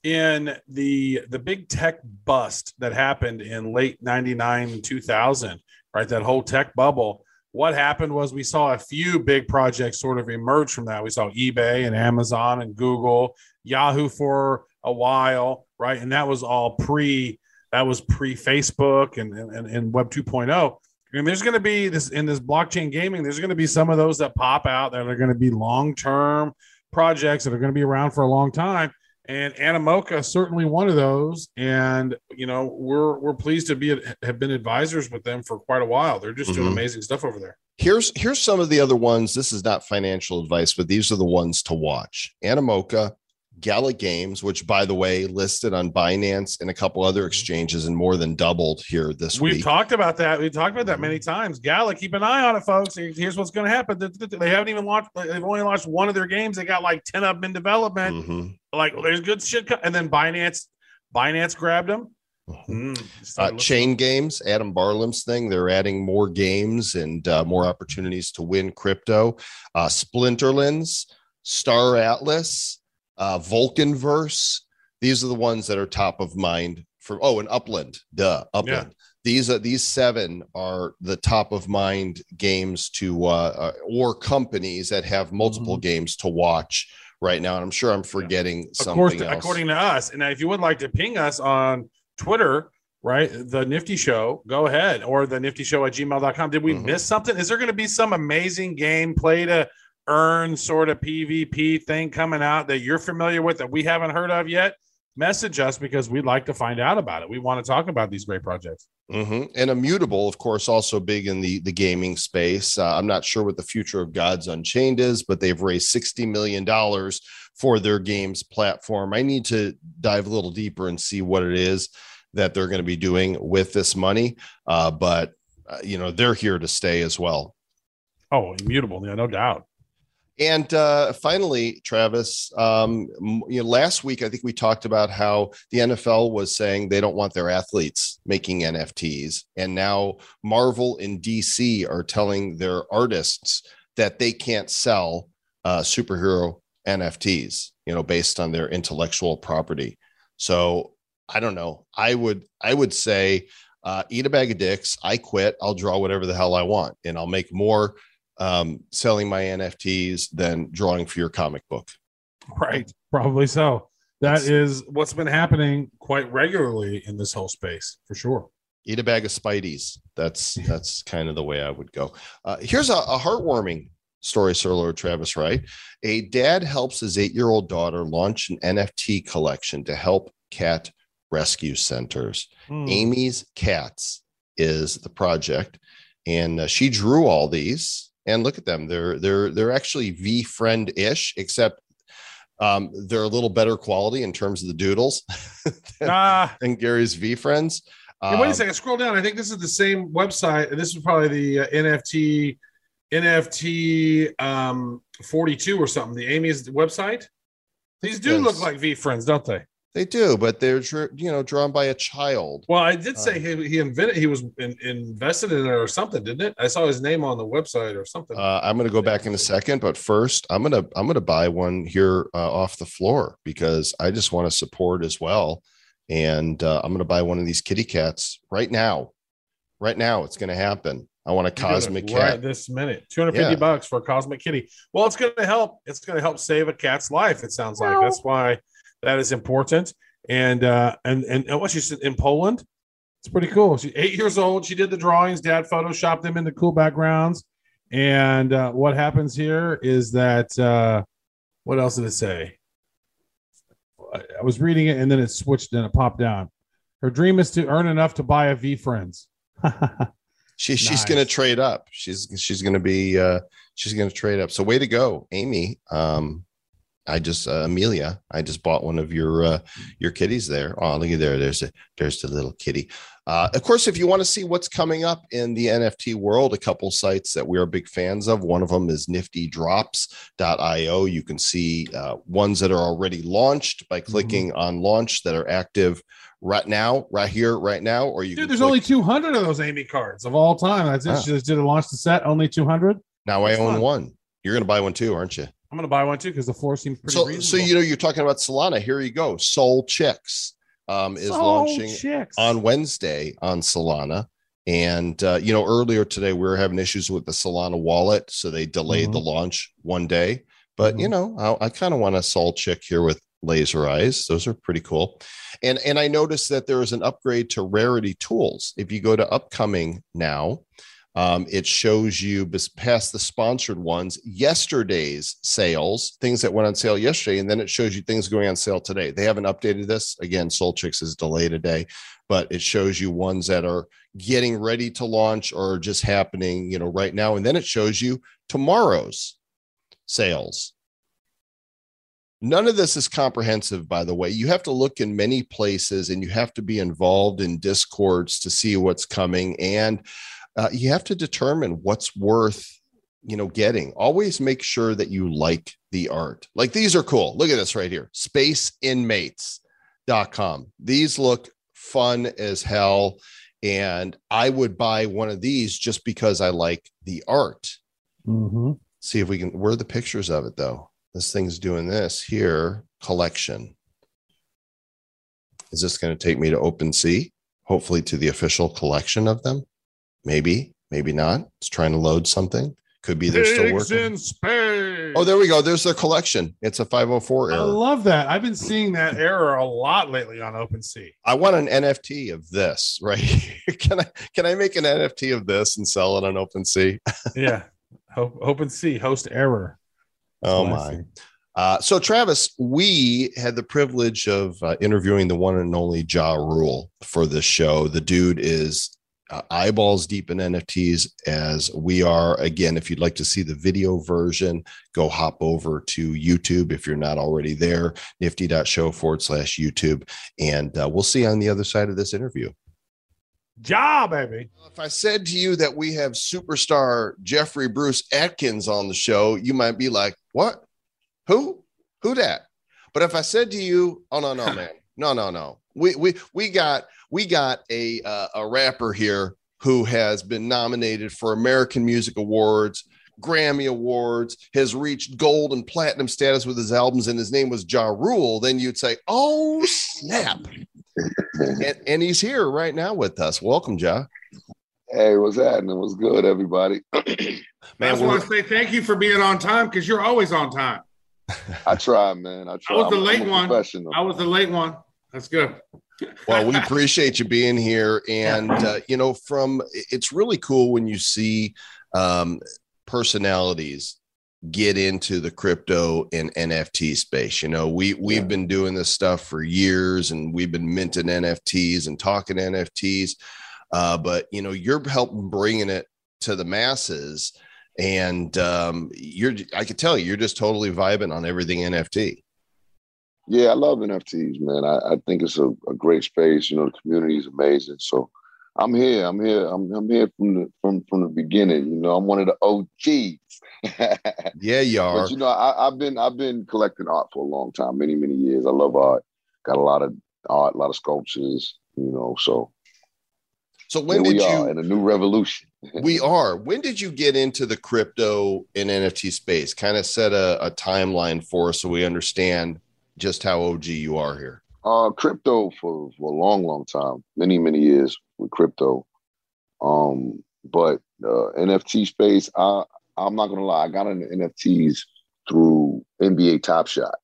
Speaker 3: in the the big tech bust that happened in late ninety-nine, two thousand, right? That whole tech bubble. What happened was we saw a few big projects sort of emerge from that. We saw eBay and Amazon and Google, Yahoo for a while, right? And that was all pre, that was pre-Facebook and, and, and Web two point oh. And there's going to be this in this blockchain gaming, there's going to be some of those that pop out that are going to be long-term projects that are going to be around for a long time. And Animoca is certainly one of those. And, you know, we're we're pleased to be have been advisors with them for quite a while. They're just mm-hmm. doing amazing stuff over there.
Speaker 1: Here's here's some of the other ones. This is not financial advice, but these are the ones to watch. Animoca, Gala Games, which, by the way, listed on Binance and a couple other exchanges and more than doubled here this
Speaker 3: We've
Speaker 1: week.
Speaker 3: We've talked about that. We've talked about that many times. Gala, keep an eye on it, folks. Here's what's going to happen. They haven't even launched. They've only launched one of their games. They got like ten of them in development. Mm-hmm. Like, well, there's good shit. And then Binance, Binance grabbed them.
Speaker 1: Mm, uh, Chain Games, Adam Barlam's thing. They're adding more games and uh, more opportunities to win crypto. Uh, Splinterlands, Star Atlas, uh, Vulcanverse. These are the ones that are top of mind for. Oh, and Upland, duh, Upland. Yeah. These are these seven are the top of mind games to uh, uh, or companies that have multiple mm-hmm. games to watch right now. And I'm sure I'm forgetting yeah. something
Speaker 3: of course,
Speaker 1: else.
Speaker 3: According to us. And if you would like to ping us on Twitter, right, the Nifty Show, go ahead, or the Nifty Show at gmail dot com. Did we mm-hmm. miss something? Is there going to be some amazing game play to earn sort of P V P thing coming out that you're familiar with that we haven't heard of yet?
Speaker 4: message us because we'd like to find out about it. We want to talk about these great projects.
Speaker 1: Mm-hmm. And Immutable, of course, also big in the, the gaming space. Uh, I'm not sure what the future of Gods Unchained is, but they've raised sixty million dollars for their games platform. I need to dive a little deeper and see what it is that they're going to be doing with this money. Uh, but, uh, you know, they're here to stay as well.
Speaker 4: Oh, Immutable. Yeah, no doubt.
Speaker 1: And uh, finally, Travis, um, you know, last week, I think we talked about how the N F L was saying they don't want their athletes making N F Ts. And now Marvel and D C are telling their artists that they can't sell uh, superhero N F Ts, you know, based on their intellectual property. So I don't know. I would I would say uh, eat a bag of dicks. I quit. I'll draw whatever the hell I want, and I'll make more um selling my N F Ts than drawing for your comic book.
Speaker 4: Right, probably so. That
Speaker 1: That's,
Speaker 4: is what's been happening quite regularly in this whole space, for sure.
Speaker 1: Eat a bag of Spideys. That's that's kind of the way I would go. Uh, here's a, a heartwarming story, Sir Lord Travis Wright. A dad helps his eight-year-old daughter launch an N F T collection to help cat rescue centers.
Speaker 4: Hmm.
Speaker 1: Amy's Cats is the project, and uh, she drew all these. And look at them. They're they're they're actually V-friend-ish, except um, they're a little better quality in terms of the doodles than,
Speaker 4: Ah,
Speaker 1: than Gary's V-friends.
Speaker 4: hey, wait a
Speaker 1: Um,
Speaker 4: second. Scroll down. I think this is the same website. And this is probably the uh, N F T N F T um, forty-two or something. The Amy's website. These do
Speaker 1: Yes.
Speaker 4: look like V friends, don't they?
Speaker 1: They do, but they're dr- you know drawn by a child.
Speaker 4: Well, I did say
Speaker 1: Uh,
Speaker 4: he, he invented. He was in, invested in it or something, didn't it? I saw his name on the website or something.
Speaker 1: Uh, I'm going to go back in a second, but first, I'm gonna I'm gonna buy one here uh, off the floor because I just want to support as well, and uh, I'm going to buy one of these kitty cats right now. Right now, it's going to happen. I want a
Speaker 4: You got it
Speaker 1: cosmic
Speaker 4: right
Speaker 1: cat.
Speaker 4: this minute. two hundred fifty
Speaker 1: Yeah.
Speaker 4: bucks for a cosmic kitty. Well, it's going to help. It's going to help save a cat's life. It sounds like that's why that is important. And uh, and and, and what she said in Poland, it's pretty cool. She's eight years old. She did the drawings. Dad photoshopped them into cool backgrounds. And uh, what happens here is that uh, what else did it say? I I was reading it and then it switched and it popped down. Her dream is to earn enough to buy a V Friends.
Speaker 1: She, she's
Speaker 4: Nice.
Speaker 1: going to trade up. She's she's going to be uh, she's going to trade up. So way to go, Amy. Um, I just uh, Amelia. I just bought one of your uh, your kitties there. Oh, look at there. There's a there's the little kitty. Uh, of course, if you want to see what's coming up in the N F T world, a couple sites that we are big fans of. One of them is nifty drops dot io. You can see uh, ones that are already launched by clicking
Speaker 4: Mm-hmm.
Speaker 1: on launch that are active right now, right here, right now. Or you
Speaker 4: Dude,
Speaker 1: can
Speaker 4: there's
Speaker 1: click-
Speaker 4: only two hundred of those Amy cards of all time. That's it.
Speaker 1: Ah.
Speaker 4: She just did a launch the set. Only two hundred.
Speaker 1: now I
Speaker 4: That's
Speaker 1: own
Speaker 4: fun.
Speaker 1: one. You're going to buy one too, aren't you?
Speaker 4: I'm going to buy one too because the floor seems pretty
Speaker 1: So,
Speaker 4: reasonable.
Speaker 1: so you know, you're talking about Solana. Here you go. Soul Chicks um, is
Speaker 4: Soul
Speaker 1: launching
Speaker 4: Chicks.
Speaker 1: on Wednesday on Solana. And, uh, you know, earlier today, we were having issues with the Solana wallet. So they delayed
Speaker 4: Mhm.
Speaker 1: the launch one day. But, you know, I, I kind of want a Soul Chick here with laser eyes. Those are pretty cool. And, and I noticed that there is an upgrade to Rarity Tools. If you go to Upcoming now, Um, it shows you bes- past the sponsored ones, yesterday's sales, things that went on sale yesterday, and then it shows you things going on sale today. They haven't updated this. Again, Soul Chicks is delayed a day, but it shows you ones that are getting ready to launch or just happening, you know, right now. And then it shows you tomorrow's sales. None of this is comprehensive, by the way. You have to look in many places and you have to be involved in Discords to see what's coming. And Uh, you have to determine what's worth, you know, getting. Always make sure that you like the art. Like these are cool. Look at this right here. space inmates dot com. These look fun as hell. And I would buy one of these just because I like the art.
Speaker 4: Mm-hmm.
Speaker 1: See if we can, where are the pictures of it though? This thing's doing this here. Collection. Is this going to take me to OpenSea? Hopefully to the official collection of them. Maybe, maybe not. It's trying to load something. Could be they're still
Speaker 4: Pigs
Speaker 1: working.
Speaker 4: in space.
Speaker 1: Oh, there we go. There's their collection. It's a five oh four
Speaker 4: I
Speaker 1: error.
Speaker 4: love that. I've been seeing that error a lot lately on OpenSea.
Speaker 1: I want an N F T of this right here. Can I can I make an N F T of this and sell it on OpenSea?
Speaker 4: Yeah. Ho- OpenSea host error.
Speaker 1: Oh
Speaker 4: That's what I
Speaker 1: my.
Speaker 4: see.
Speaker 1: Uh, so, Travis, we had the privilege of uh, interviewing the one and only Ja Rule for this show. The dude is uh, eyeballs deep in N F Ts as we are. Again, if you'd like to see the video version, go hop over to YouTube if you're not already there, nifty.show forward slash YouTube. And uh, we'll see you on the other side of this interview.
Speaker 4: Ja, baby.
Speaker 1: If I said to you that we have superstar Jeffrey Bruce Atkins on the show, you might be like, what? Who? Who that? But if I said to you, oh no, no, man, no, no, no, we we we got we got a uh, a rapper here who has been nominated for American Music Awards, Grammy Awards, has reached gold and platinum status with his albums, and his name was Ja Rule. Then you'd say, oh snap, and, and he's here right now with us. Welcome, Ja.
Speaker 5: Hey, what's happening? What's good, everybody?
Speaker 3: Man, I just want to say thank you for being on time because you're always on time.
Speaker 5: I try, man. I try.
Speaker 3: I was the
Speaker 5: I'm,
Speaker 3: late
Speaker 5: I'm
Speaker 3: one. I was the late one. That's good.
Speaker 1: Well, we appreciate you being here. And, uh, you know, from it's really cool when you see um, personalities get into the crypto and N F T space. You know, we, we've yeah. been doing this stuff for years and we've been minting N F Ts and talking N F Ts. Uh, but, you know, you're helping bringing it to the masses. And um, you're, I could tell you, you're just totally vibing on everything N F T.
Speaker 5: Yeah, I love N F Ts, man. I, I think it's a, a great space. You know, the community is amazing. So I'm here. I'm here. I'm, I'm here from the from from the beginning. You know, I'm one of the O Gs.
Speaker 1: Yeah, you are.
Speaker 5: But you know, I, I've been I've been collecting art for a long time, many many years. I love art. Got a lot of art, a lot of sculptures. You know, so.
Speaker 1: So when
Speaker 5: Here
Speaker 1: did
Speaker 5: we
Speaker 1: you
Speaker 5: are in a new revolution?
Speaker 1: We are. When did you get into the crypto and N F T space? Kind of set a, a timeline for us so we understand just how O G you are here.
Speaker 5: Uh, crypto for, for a long, long time, many, many years with crypto. Um, but uh, N F T space, I, I'm not gonna lie, I got into N F Ts through N B A Top Shot.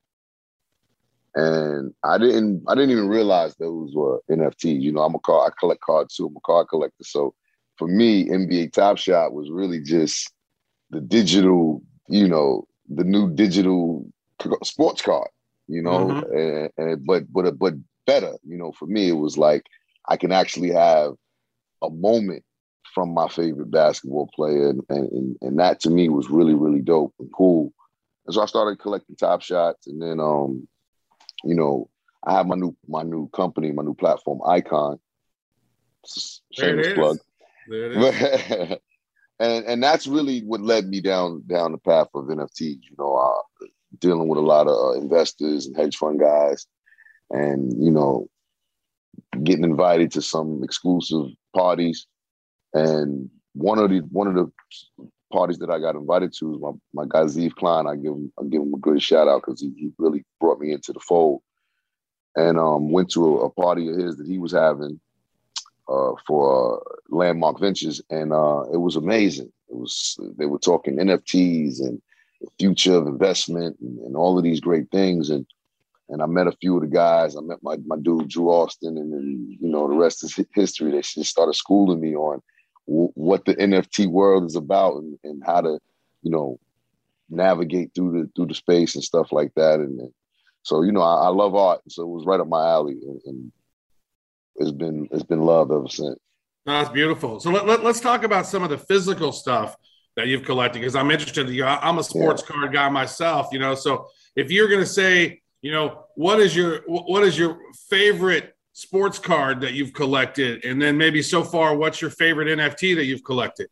Speaker 5: And I didn't I didn't even realize those were N F Ts. You know, I'm a card, I collect cards too. I'm a card collector. So for me, N B A Top Shot was really just the digital, you know, the new digital sports card, you know, mm-hmm. and, and but but but better, you know, for me, it was like I can actually have a moment from my favorite basketball player. And, and, and that to me was really, really dope and cool. And so I started collecting Top Shots, and then um you know, I have my new my new company, my new platform, Icon. Shameless plug. There it is. and and that's really what led me down down the path of N F Ts. You know, uh, dealing with a lot of uh, investors and hedge fund guys, and you know, getting invited to some exclusive parties. And one of the one of the parties that I got invited to is my, my guy Zeev Klein. I give him I give him a good shout out because he, he really brought me into the fold. And um, went to a, a party of his that he was having uh, for uh, Landmark Ventures, and uh, it was amazing. It was they were talking N F Ts and the future of investment and, and all of these great things. And and I met a few of the guys. I met my my dude Drew Austin, and then you know the rest is history. They just started schooling me on what the N F T world is about and, and how to, you know, navigate through the through the space and stuff like that. And, and so, you know, I, I love art, so it was right up my alley, and, and it's been it's been love ever since.
Speaker 3: No, that's beautiful. So let, let, let's talk about some of the physical stuff that you've collected, because I'm interested. You know, I'm a sports yeah. card guy myself. You know, so if you're going to say, you know, what is your what is your favorite sports card that you've collected, and then maybe so far, what's your favorite N F T that you've collected?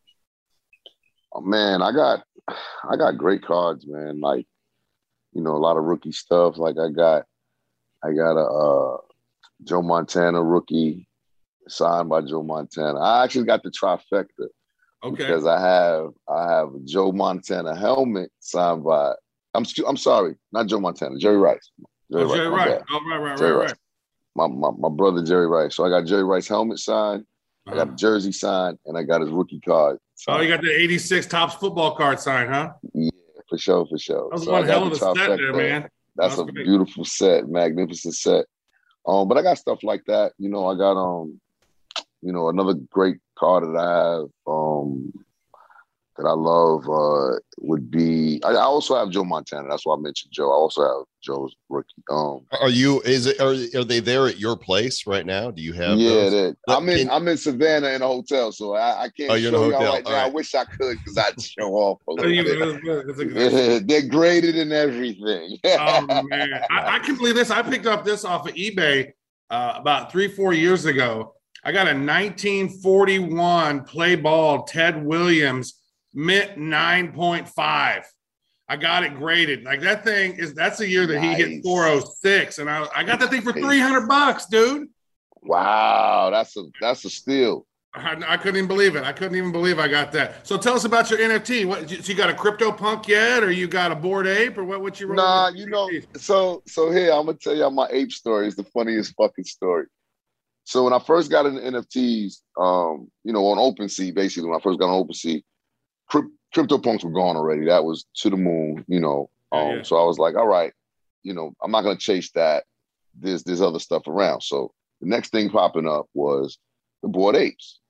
Speaker 5: Oh man, I got I got great cards, man. Like, you know, a lot of rookie stuff. Like I got I got a uh, Joe Montana rookie signed by Joe Montana. I actually got the trifecta. Okay. Because I have I have a Joe Montana helmet signed by I'm I'm sorry, not Joe Montana, Jerry Rice.
Speaker 3: Jerry, oh, Jerry Rice. Rice. Oh, right, right, Jerry right, Rice. right.
Speaker 5: My, my my brother Jerry Rice. So I got Jerry Rice helmet signed, uh-huh. I got a jersey signed, and I got his rookie card signed.
Speaker 3: Oh, you got the eighty-six Topps football card signed, huh?
Speaker 5: Yeah, for sure, for sure.
Speaker 3: That was so one hell of a set there, man.
Speaker 5: That's that a great. Beautiful set, magnificent set. Um, but I got stuff like that. You know, I got um, you know, another great card that I have. Um, that I love uh, would be. I, I also have Joe Montana. That's why I mentioned Joe. I also have Joe's rookie. Um,
Speaker 1: Are you? Is it? Are, are they there at your place right now? Do you have?
Speaker 5: yeah,
Speaker 1: those?
Speaker 5: I'm in.
Speaker 1: Can,
Speaker 5: I'm in Savannah in a hotel, so I, I can't
Speaker 1: oh, you're
Speaker 5: show
Speaker 1: in a
Speaker 5: y'all
Speaker 1: hotel.
Speaker 5: right
Speaker 1: All
Speaker 5: now.
Speaker 1: right.
Speaker 5: I wish I could because I'd show off a little bit.
Speaker 3: It's a good-
Speaker 5: They're graded and everything.
Speaker 3: Oh man, I, I can believe this. I picked up this off of eBay uh, about three, four years ago. I got a nineteen forty-one play ball Ted Williams mint nine point five. I got it graded. Like that thing is. That's the year that
Speaker 5: Nice.
Speaker 3: he hit four oh six, and I I got that thing for three hundred bucks, dude.
Speaker 5: Wow, that's a that's a steal.
Speaker 3: I, I couldn't even believe it. I couldn't even believe I got that. So tell us about your N F T. What so you got a CryptoPunk yet, or you got a Bored Ape, or what? What you?
Speaker 5: Nah, you know. So so here I'm gonna tell y'all my ape story. It's the funniest fucking story. So when I first got into N F Ts, um, you know, on OpenSea, basically when I first got on OpenSea, crypt, CryptoPunks were gone already. That was to the moon, you know. Um,
Speaker 3: Yeah, yeah.
Speaker 5: So I was like, all right, you know, I'm not gonna chase that. There's there's other stuff around. So the next thing popping up was the Bored Apes.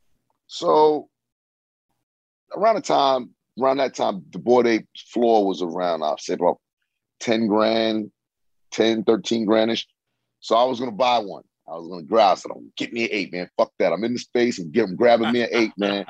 Speaker 5: So around the time, around that time, the Bored Ape floor was around, I'd say about ten grand, ten, thirteen grandish. So I was gonna buy one. I was gonna grab some. Get me an ape, man. Fuck that. I'm in the space and get, I'm grabbing me an ape, man.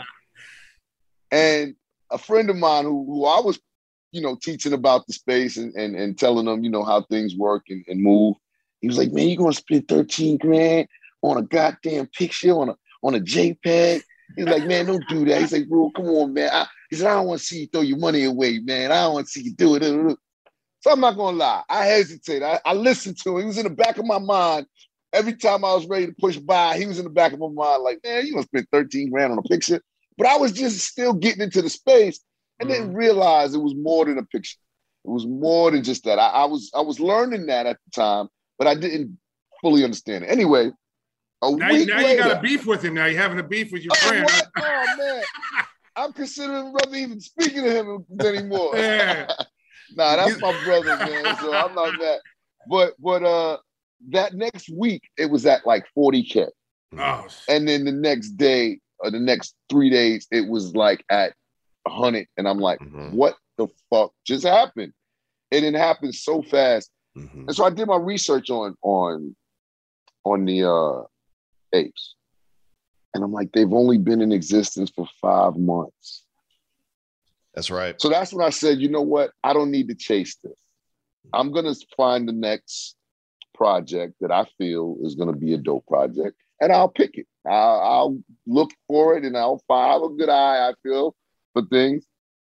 Speaker 5: And a friend of mine who, who I was, you know, teaching about the space and, and, and telling them, you know, how things work and, and move. He was like, man, you gonna spend thirteen grand on a goddamn picture, on a on a JPEG? He's like, man, don't do that. He's like, bro, come on, man. I, he said, I don't want to see you throw your money away, man. I don't want to see you do it. So I'm not gonna lie. I hesitate. I, I listened to him. He was in the back of my mind. Every time I was ready to push by, he was in the back of my mind, like, man, you gonna spend thirteen grand on a picture. But I was just still getting into the space and didn't realize it was more than a picture. It was more than just that. I, I was I was learning that at the time, but I didn't fully understand it. Anyway, a
Speaker 3: Now,
Speaker 5: week
Speaker 3: now
Speaker 5: later,
Speaker 3: you got a beef with him. Now you're having a beef with your
Speaker 5: oh,
Speaker 3: friend.
Speaker 5: what? Oh man, I'm considering brother even speaking to him anymore.
Speaker 3: Yeah.
Speaker 5: Nah, that's my brother, man. So I'm not mad. But but uh, that next week it was at like forty K,
Speaker 3: Oh,
Speaker 5: and then the next day or the next three days it was like at one hundred, and I'm like,
Speaker 1: Mhm.
Speaker 5: what the fuck just happened? It didn't happen so fast,
Speaker 1: Mhm.
Speaker 5: and so I did my research on on on the uh, apes, and I'm like, they've only been in existence for five months.
Speaker 1: That's right.
Speaker 5: So that's when I said, you know what? I don't need to chase this. I'm going to find the next project that I feel is going to be a dope project, and I'll pick it. I'll, I'll look for it, and I'll find a good eye, I feel, for things.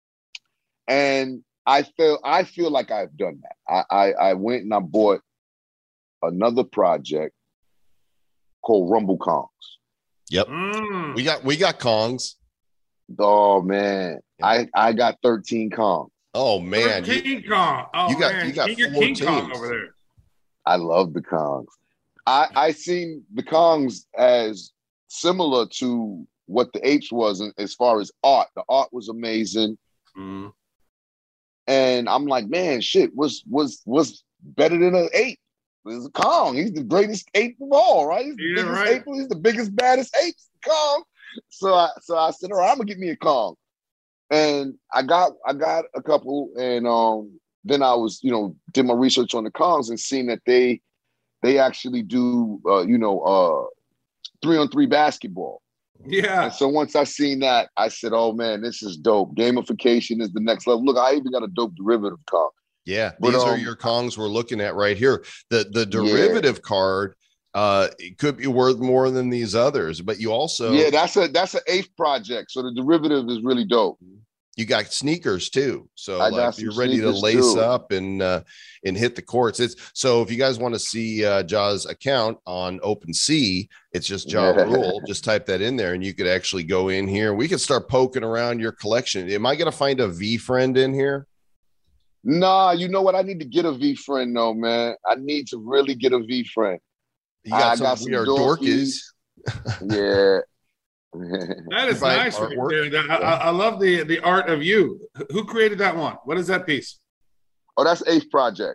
Speaker 5: And I feel I feel like I've done that. I, I, I went and I bought another project called Rumble Kongs.
Speaker 1: Yep.
Speaker 3: Mm.
Speaker 1: We got we got Kongs.
Speaker 5: Oh, man. I, I got thirteen Kongs.
Speaker 1: Oh man, you,
Speaker 3: King Kong. Oh,
Speaker 1: you got-
Speaker 3: man.
Speaker 1: you got
Speaker 3: You're
Speaker 1: four
Speaker 3: King Kong
Speaker 1: teams.
Speaker 3: over there.
Speaker 5: I love the Kongs. I I seen the Kongs as similar to what the apes was in, as far as art. The art was amazing,
Speaker 3: Mm.
Speaker 5: and I'm like, man, shit, was was was better than an ape. It's a Kong. He's the greatest ape of all, right? He's the
Speaker 3: Yeah,
Speaker 5: biggest
Speaker 3: right.
Speaker 5: ape. He's the biggest, baddest ape. Kong. So I so I said, all right, I'm gonna get me a Kong, and I got I got a couple, and um then I was you know did my research on the Kongs and seen that they they actually do uh, you know uh three on three basketball.
Speaker 3: Yeah.
Speaker 5: And so once I seen that, I said, oh man, this is dope. Gamification is the next level. Look, I even got a dope derivative Kong.
Speaker 1: yeah.
Speaker 5: But,
Speaker 1: These are
Speaker 5: um,
Speaker 1: your Kongs we're looking at right here. The the derivative card uh it could be worth more than these others, but you also
Speaker 5: yeah, that's a that's an eighth project. So the derivative is really dope.
Speaker 1: you got sneakers too. So
Speaker 5: I got
Speaker 1: like
Speaker 5: some
Speaker 1: you're ready to
Speaker 5: sneakers,
Speaker 1: lace
Speaker 5: too.
Speaker 1: up and uh and hit the courts. It's so if you guys want to see uh Ja's account on OpenSea, it's just Ja
Speaker 5: Yeah.
Speaker 1: Rule. Just type that in there and you could actually go in here. We could start poking around your collection. Am I gonna find a V friend in here?
Speaker 5: Nah, you know what? I need to get a V friend though, man. I need to really get a V friend.
Speaker 1: You got
Speaker 5: I
Speaker 1: some,
Speaker 5: got
Speaker 1: we
Speaker 5: some
Speaker 1: are
Speaker 5: dorkies.
Speaker 1: dorkies.
Speaker 5: Yeah.
Speaker 3: That is
Speaker 1: find
Speaker 3: nice right
Speaker 1: artwork?
Speaker 3: there. I, I, I love the, the art of you. Who created that one? What is that piece?
Speaker 5: Oh, that's eighth project.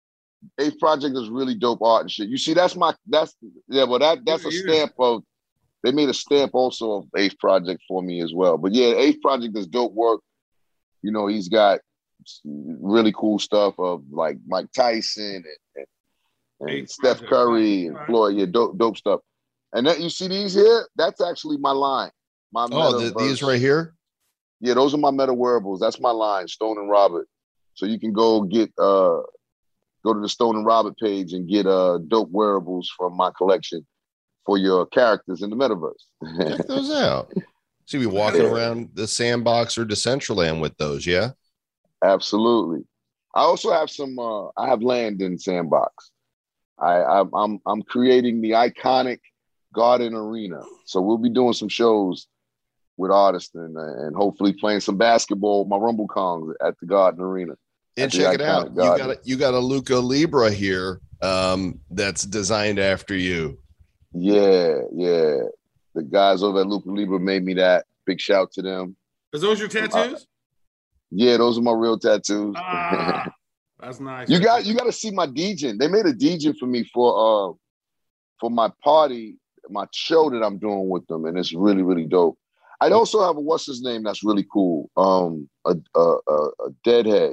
Speaker 5: Eighth project is really dope art and shit. You see, that's my that's yeah, well that that's a
Speaker 3: Yeah.
Speaker 5: stamp of they made a stamp also of Ace Project for me as well. But yeah, Ace Project is dope work. You know, he's got really cool stuff of like Mike Tyson and, and, and Steph Project. Curry and right. Floyd. Yeah, dope, dope stuff. And that you see these here, that's actually my line. My
Speaker 1: oh, the, these right here?
Speaker 5: Yeah, those are my meta wearables. That's my line, Stone and Robert. So you can go get uh go to the Stone and Robert page and get uh dope wearables from my collection for your characters in the metaverse.
Speaker 1: Check those out. So you be walking yeah. around the Sandbox or Decentraland with those, yeah?
Speaker 5: Absolutely. I also have some uh I have land in Sandbox. I I'm I'm, I'm creating the iconic Garden Arena. So we'll be doing some shows with artists and, and hopefully playing some basketball with my Rumble Kongs at the Garden Arena.
Speaker 1: And check it out. You got a, you got a Luca Libra here um, that's designed after you.
Speaker 5: Yeah, yeah. The guys over at Luca Libra made me that. Big shout to them.
Speaker 3: Is those your tattoos?
Speaker 5: Uh, yeah, those are my real tattoos.
Speaker 3: Ah, that's nice.
Speaker 5: You got you got to see my Djinn. They made a Djinn for me for uh for my party, my show that I'm doing with them, and it's really really dope. I'd also have a what's his name that's really cool. Um, a a a, a deadhead.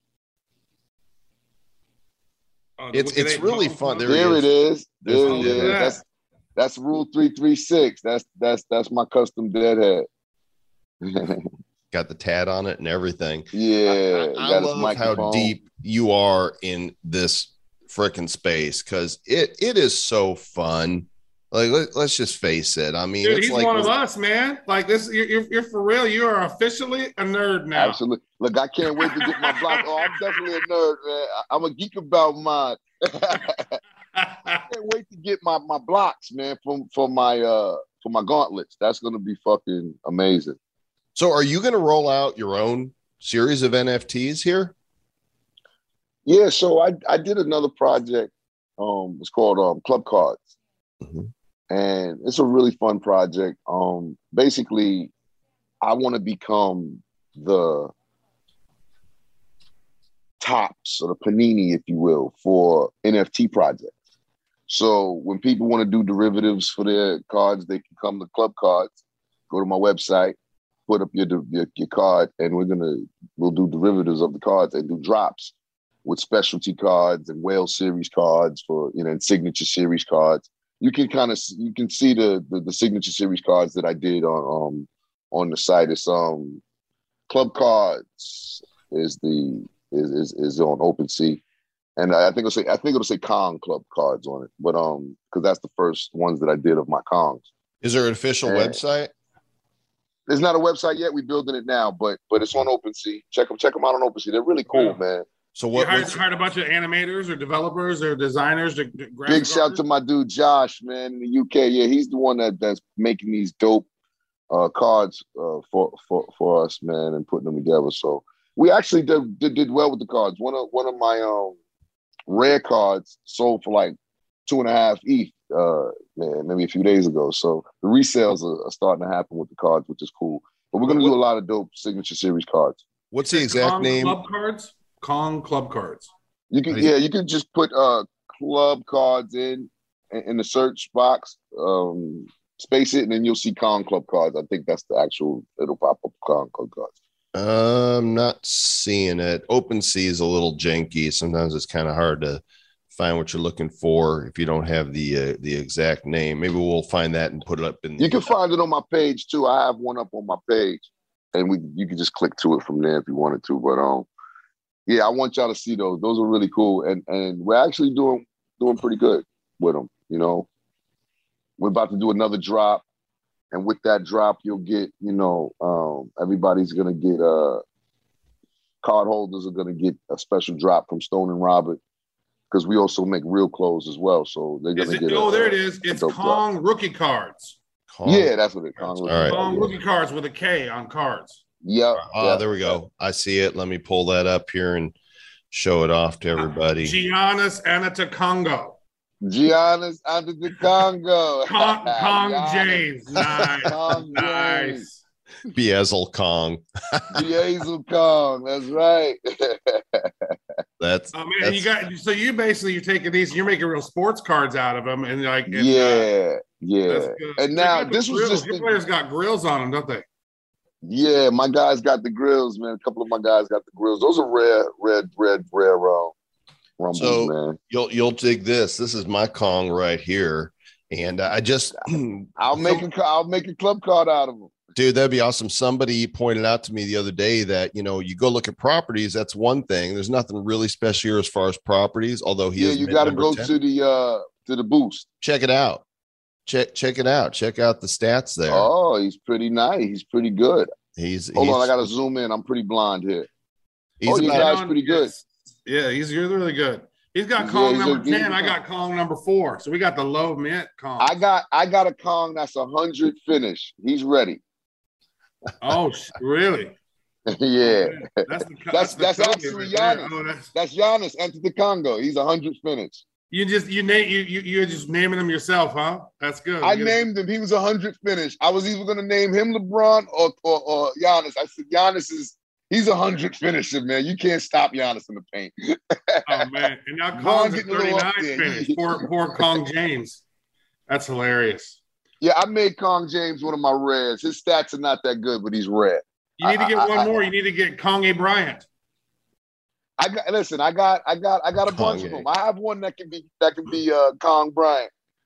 Speaker 1: Oh, it's it's really fun.
Speaker 5: There, there it is. There it is. That's that's rule three three six. That's that's that's my custom deadhead.
Speaker 1: Got the tat on it and everything.
Speaker 5: Yeah,
Speaker 1: I, I, I love how deep you are in this freaking space because it it is so fun. Like let, let's just face it. I mean,
Speaker 3: dude,
Speaker 1: it's
Speaker 3: he's
Speaker 1: like,
Speaker 3: one of us, man. Like this, you're, you're you're for real. You are officially a nerd now.
Speaker 5: Absolutely. Look, I can't wait to get my block. Oh, I'm definitely a nerd, man. I'm a geek about mine. I can't wait to get my my blocks, man, from for my uh for my gauntlets. That's gonna be fucking amazing.
Speaker 1: So, are you gonna roll out your own series of N F Ts here?
Speaker 5: Yeah. So I I did another project. Um, it's called um Club Cards. Mm-hmm. And it's a really fun project. Um, basically, I want to become the Topps or the Panini, if you will, for N F T projects. So when people want to do derivatives for their cards, they can come to Club Cards, go to my website, put up your your, your card, and we're gonna we'll do derivatives of the cards and do drops with specialty cards and Whale Series cards for you know and Signature Series cards. You can kind of you can see the, the the Signature Series cards that I did on um on the site. It's um Club Cards is the is is, is on OpenSea, and I think it'll say I think it'll say Kong Club Cards on it, but um because that's the first ones that I did of my Kongs.
Speaker 1: Is there an official and website?
Speaker 5: There's not a website yet. We're building it now, but but it's on OpenSea. Check them check them out on OpenSea. They're really cool, yeah. man.
Speaker 3: So what? You hired, hired a bunch of animators or developers or designers. To, to
Speaker 5: Big shout to my dude Josh, man, in the U K. Yeah, he's the one that, that's making these dope uh, cards uh, for for for us, man, and putting them together. So we actually did, did did well with the cards. One of one of my um rare cards sold for like two and a half E T H, uh, man, maybe a few days ago. So the resales are, are starting to happen with the cards, which is cool. But we're gonna do a lot of dope Signature Series cards.
Speaker 1: What's the exact name?
Speaker 3: Club Cards. Kong Club Cards.
Speaker 5: You can yeah, you can just put uh Club Cards in in the search box, um, space it, and then you'll see Kong Club Cards. I think that's the actual. It'll pop up Kong Club Cards.
Speaker 1: I'm not seeing it. OpenSea is a little janky. Sometimes it's kind of hard to find what you're looking for if you don't have the uh, the exact name. Maybe we'll find that and put it up in. The-
Speaker 5: you can find it on my page too. I have one up on my page, and we you can just click to it from there if you wanted to. But um. Yeah, I want y'all to see those. Those are really cool, and and we're actually doing doing pretty good with them. You know, we're about to do another drop, and with that drop, you'll get you know um, everybody's gonna get uh card holders are gonna get a special drop from Stone and Robert because we also make real clothes as well. So they're gonna
Speaker 3: is it,
Speaker 5: get.
Speaker 3: Oh,
Speaker 5: a,
Speaker 3: there it is. It's Kong drop. Rookie Cards.
Speaker 5: Kong. Yeah, that's what it. Kong,
Speaker 3: All right. Kong Rookie Cards with a K on cards.
Speaker 5: Yep.
Speaker 1: Oh,
Speaker 5: yep.
Speaker 1: There we go. I see it. Let me pull that up here and show it off to everybody.
Speaker 3: Giannis Antetokounmpo.
Speaker 5: Giannis Antetokounmpo.
Speaker 3: Kong, Kong James. Nice. Kong nice.
Speaker 1: Beazel Kong.
Speaker 5: Beazel Kong. That's right.
Speaker 1: That's
Speaker 3: Oh man,
Speaker 1: that's,
Speaker 3: you got so you basically you're taking these, you're making real sports cards out of them, and like and,
Speaker 5: yeah,
Speaker 3: uh,
Speaker 5: yeah. And now this was
Speaker 3: grills.
Speaker 5: just
Speaker 3: Your
Speaker 5: the,
Speaker 3: players got grills on them, don't they?
Speaker 5: yeah. My guys got the grills, man. A couple of my guys got the grills. Those are rare, red, red, rare uh, rumbles,
Speaker 1: so
Speaker 5: man.
Speaker 1: You'll you'll dig this. This is my Kong right here, and I just
Speaker 5: I'll make a I'll make a club card out of them.
Speaker 1: Dude, that'd be awesome. Somebody pointed out to me the other day that, you know, you go look at properties, that's one thing. There's nothing really special here as far as properties, although he
Speaker 5: yeah,
Speaker 1: is
Speaker 5: you got to go
Speaker 1: ten.
Speaker 5: to the uh to the boost.
Speaker 1: Check it out. Check check it out. Check out the stats there.
Speaker 5: Oh, he's pretty nice. He's pretty good.
Speaker 1: He's
Speaker 5: Hold
Speaker 1: he's,
Speaker 5: on, I got to zoom in. I'm pretty blind here.
Speaker 1: He's
Speaker 5: oh, you
Speaker 1: about,
Speaker 5: guys pretty good.
Speaker 3: Yeah, he's you're really good. He's got
Speaker 5: Yeah,
Speaker 3: Kong
Speaker 5: he's a-
Speaker 3: number
Speaker 5: he's a
Speaker 3: ten. I
Speaker 5: Kong.
Speaker 3: got Kong number four. So we got the low mint Kong.
Speaker 5: I got I got a Kong that's a hundred finish. He's ready.
Speaker 3: Oh, sh- really?
Speaker 5: yeah,
Speaker 3: That's the,
Speaker 5: That's-
Speaker 3: the
Speaker 5: that's
Speaker 3: Kobe
Speaker 5: actually
Speaker 3: right there.
Speaker 5: Giannis.
Speaker 3: Oh, that's,
Speaker 5: that's Giannis. Enter the Congo. He's a hundred finish.
Speaker 3: you just you name you you you're just naming them yourself, huh? That's good.
Speaker 5: I
Speaker 3: You-
Speaker 5: named him. He was a hundred finish. I was either gonna name him LeBron or or, or Giannis. I said Giannis is he's a hundred finisher, man. You can't stop Giannis in the paint.
Speaker 3: Oh man, and now
Speaker 5: Vaughn
Speaker 3: Kong's a
Speaker 5: getting a little up
Speaker 3: thirty-nine
Speaker 5: there.
Speaker 3: finish. Poor poor Kong James. That's hilarious.
Speaker 5: Yeah, I made Kong James one of my rares. His stats are not that good, but he's rare.
Speaker 3: You need to get
Speaker 5: I- I-
Speaker 3: one
Speaker 5: I-
Speaker 3: more. You need to get Kong A. Bryant.
Speaker 5: I got listen. I got I got I got a bunch of
Speaker 1: Kanye.
Speaker 5: them. I have one that can be that can be uh, Kong Bryant.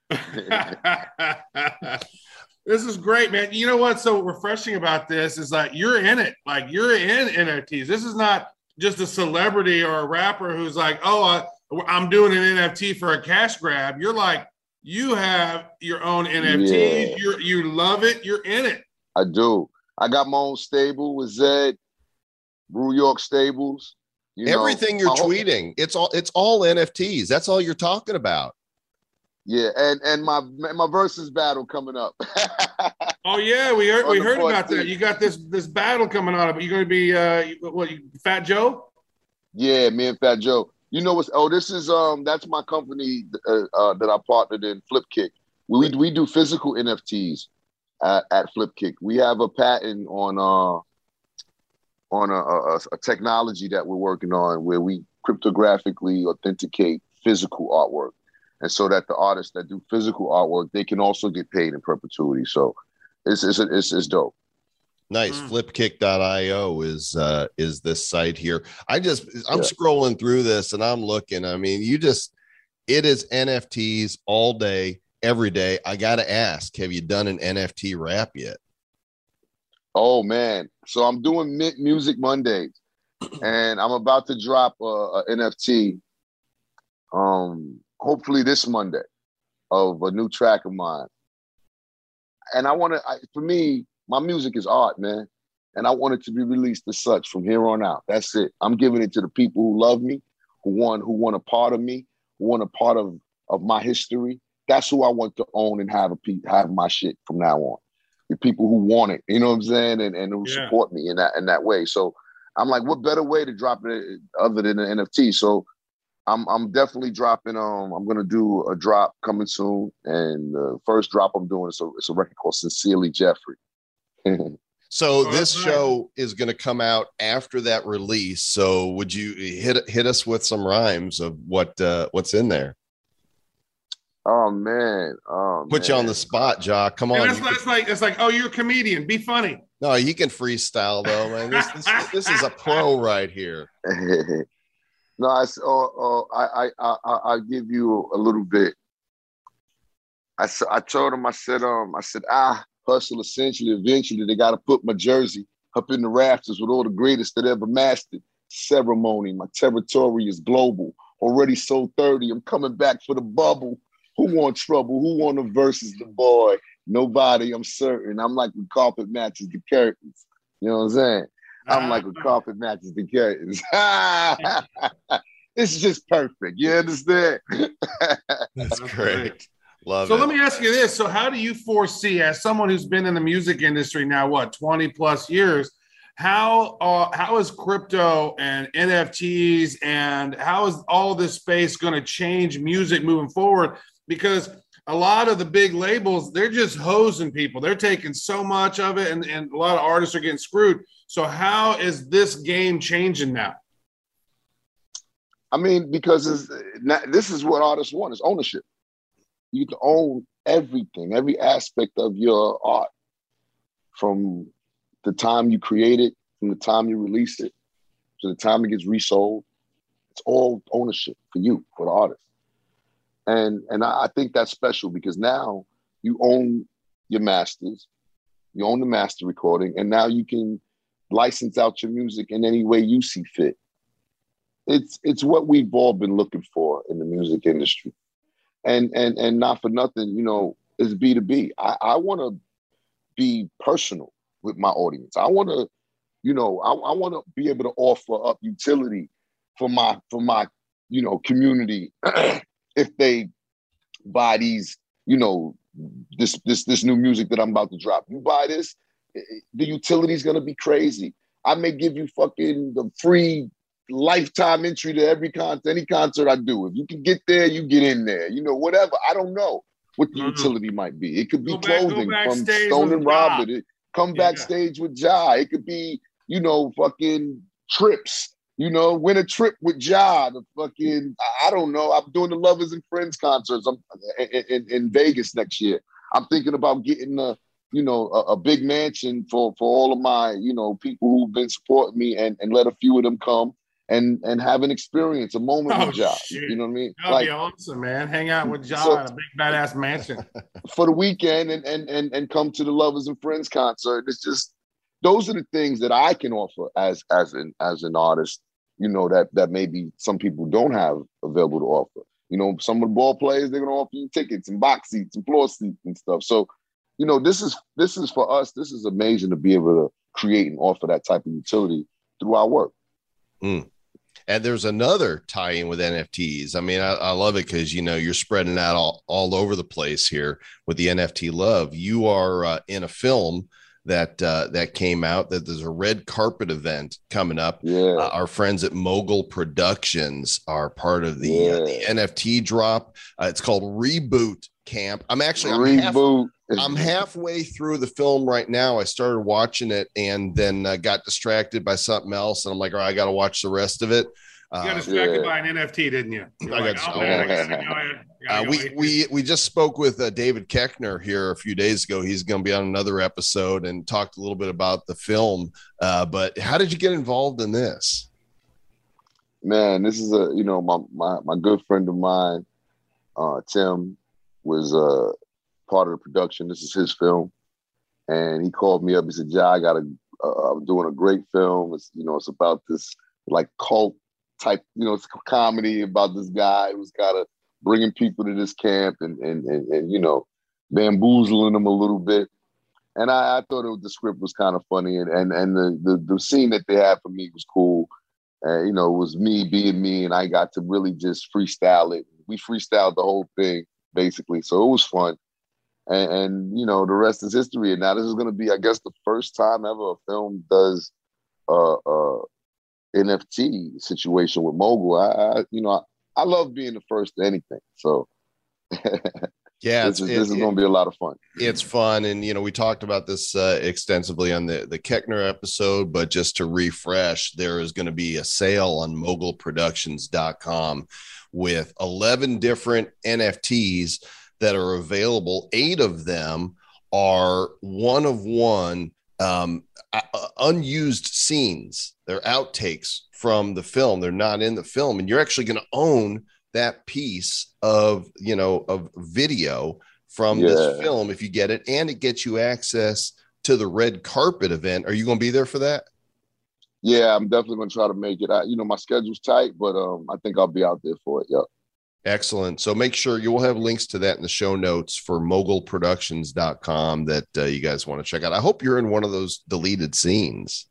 Speaker 3: This is great, man. You know what's so refreshing about this is like you're in it. Like you're in N F Ts. This is not just a celebrity or a rapper who's like, oh, I, I'm doing an N F T for a cash grab. You're like, you have your own N F Ts.
Speaker 5: Yeah.
Speaker 3: You you love it. You're in it.
Speaker 5: I do. I got my own stable with Zed, Brew York Stables. You know,
Speaker 1: everything you're
Speaker 5: my whole-
Speaker 1: tweeting, it's all it's all N F Ts. That's all you're talking about.
Speaker 5: Yeah, and and my my versus battle coming up.
Speaker 3: Oh yeah, we heard
Speaker 5: On
Speaker 3: we
Speaker 5: the
Speaker 3: heard about
Speaker 5: fourteenth.
Speaker 3: that. You got this this battle coming on. Are you going to be uh you- what? You, Fat Joe?
Speaker 5: Yeah, me and Fat Joe. You know what's? Oh, this is um that's my company uh, uh, that I partnered in, Flipkick. We we do physical N F Ts at, at Flipkick. We have a patent on uh on a, a, a technology that we're working on where we cryptographically authenticate physical artwork, and so that the artists that do physical artwork they can also get paid in perpetuity. So it's it's it's, it's dope.
Speaker 1: Nice.
Speaker 3: Mm.
Speaker 1: Flipkick dot io is uh is this site here. I just I'm
Speaker 5: Yeah.
Speaker 1: scrolling through this and I'm looking. I mean, you just it is N F Ts all day, every day. I gotta ask, have you done an N F T rap yet?
Speaker 5: Oh man! So I'm doing Mint Music Mondays, and I'm about to drop a, a N F T. Um, hopefully this Monday, of a new track of mine. And I want to. For me, my music is art, man, and I want it to be released as such from here on out. That's it. I'm giving it to the people who love me, who want who want a part of me, who want a part of of my history. That's who I want to own and have a piece, have my shit from now on. The people who want it, you know what I'm saying, and, and who
Speaker 3: Yeah.
Speaker 5: support me in that in that way. So I'm like, what better way to drop it other than an N F T? So I'm I'm definitely dropping. Um, I'm gonna do a drop coming soon, and the first drop I'm doing is a it's a record called Sincerely Jeffrey.
Speaker 1: So
Speaker 3: Oh,
Speaker 1: this
Speaker 3: that's nice.
Speaker 1: show is going to come out after that release. So would you hit hit us with some rhymes of what uh, what's in there?
Speaker 5: Oh man, oh,
Speaker 1: Put you on
Speaker 5: man.
Speaker 1: the spot, Jock. Come
Speaker 3: And
Speaker 1: on.
Speaker 3: that's,
Speaker 1: You
Speaker 3: that's like it's like, oh, you're a comedian. Be funny.
Speaker 1: No, you can freestyle though, man. This this, this is a pro right here.
Speaker 5: No, I s- oh, oh, I, I, I, I'll give you a little bit. I, s- I told him, I said, um, I said, ah, hustle essentially, eventually they got to put my jersey up in the rafters with all the greatest that ever mastered ceremony. My territory is global. Already sold thirty. I'm coming back for the bubble. Who want trouble? Who want the versus the boy? Nobody, I'm certain. I'm like when carpet matches the curtains. You know what I'm saying? I'm like when carpet matches the curtains. It's just perfect. You understand?
Speaker 1: That's great. Love
Speaker 3: So
Speaker 1: it.
Speaker 3: let me ask you this. So how do you foresee, as someone who's been in the music industry now, what, twenty plus years, how uh, how is crypto and N F Ts and how is all this space going to change music moving forward? Because a lot of the big labels, they're just hosing people. They're taking so much of it, and, and a lot of artists are getting screwed. So how is this game changing now?
Speaker 5: I mean, because it's, not, this is what artists want, is ownership. You get to own everything, every aspect of your art, from the time you create it, from the time you release it, to the time it gets resold. It's all ownership for you, for the artist. And and I, I think that's special because now you own your masters, you own the master recording, and now you can license out your music in any way you see fit. It's it's what we've all been looking for in the music industry. And and and not for nothing, you know, it's B two B. I, I want to be personal with my audience. I want to, you know, I, I want to be able to offer up utility for my for my, you know, community if they buy these, you know, this this this new music that I'm about to drop. You buy this, the utility is gonna be crazy. I may give you fucking the free lifetime entry to every concert, any concert I do. If you can get there, you get in there. You know, whatever. I don't know what the mm-hmm. utility might be. It could be go clothing back, from Stone and Robert. It, come yeah. backstage with Ja. It could be, you know, fucking trips. You know, win a trip with Ja. The fucking, I don't know. I'm doing the Lovers and Friends concerts. I'm in, in, in Vegas next year. I'm thinking about getting a, you know, a, a big mansion for for all of my, you know, people who've been supporting me, and and let a few of them come and and have an experience, a moment
Speaker 3: oh,
Speaker 5: with Ja.
Speaker 3: Shit.
Speaker 5: You know what I mean?
Speaker 3: That'd like, be awesome, man. Hang out with Ja so, in a big badass mansion
Speaker 5: for the weekend, and and and and come to the Lovers and Friends concert. It's just, those are the things that I can offer as as an as an artist. You know, that that maybe some people don't have available to offer. You know, some of the ball players, they're gonna offer you tickets and box seats and floor seats and stuff. So, you know, this is this is for us. This is amazing to be able to create and offer that type of utility through our work.
Speaker 1: Mm. And there's another tie-in with N F Ts. I mean, I, I love it because, you know, you're spreading out all, all over the place here with the N F T love. You are uh, in a film that uh, that came out, that there's a red carpet event coming up.
Speaker 5: Yeah.
Speaker 1: Uh, our friends at Mogul Productions are part of the, yeah. uh, the N F T drop. Uh, it's called Reboot Camp. I'm actually I'm,
Speaker 5: Reboot.
Speaker 1: half, I'm halfway through the film right now. I started watching it and then uh, got distracted by something else. And I'm like, all right, I got to watch the rest of it.
Speaker 3: You got distracted yeah. by an N F T, didn't you? I
Speaker 1: like, got, oh, man, uh, we we we just spoke with uh, David Keckner here a few days ago. He's going to be on another episode and talked a little bit about the film. Uh, but how did you get involved in this?
Speaker 5: Man, this is a, you know, my my my good friend of mine, uh, Tim, was uh, part of the production. This is his film, and he called me up. He said, "Ja, I got a, uh, I'm doing a great film. It's, you know, it's about this like cult type, you know, it's a comedy about this guy who's kind of bringing people to this camp and, and, and, and you know, bamboozling them a little bit." And I, I thought it was, the script was kind of funny. And, and, and the, the, the scene that they had for me was cool. Uh, you know, it was me being me, and I got to really just freestyle it. We freestyled the whole thing, basically. So it was fun. And, and you know, the rest is history. And now this is going to be, I guess, the first time ever a film does uh, uh, N F T situation with Mogul. I, I you know, I, I love being the first to anything. So
Speaker 1: yeah,
Speaker 5: this is, it, this is going to be a lot of fun.
Speaker 1: It's fun. And, you know, we talked about this uh, extensively on the, the Keckner episode, but just to refresh, there is going to be a sale on mogul productions dot com with eleven different N F Ts that are available. Eight of them are one of one um, uh, unused scenes. They're outtakes from the film. They're not in the film. And you're actually going to own that piece of, you know, of video from yeah. this film if you get it. And it gets you access to the red carpet event. Are you going to be there for that?
Speaker 5: Yeah, I'm definitely going to try to make it. I, you know, my schedule's tight, but um, I think I'll be out there for it. Yep.
Speaker 1: Excellent. So make sure you will have links to that in the show notes for mogul productions dot com that uh, you guys want to check out. I hope you're in one of those deleted scenes.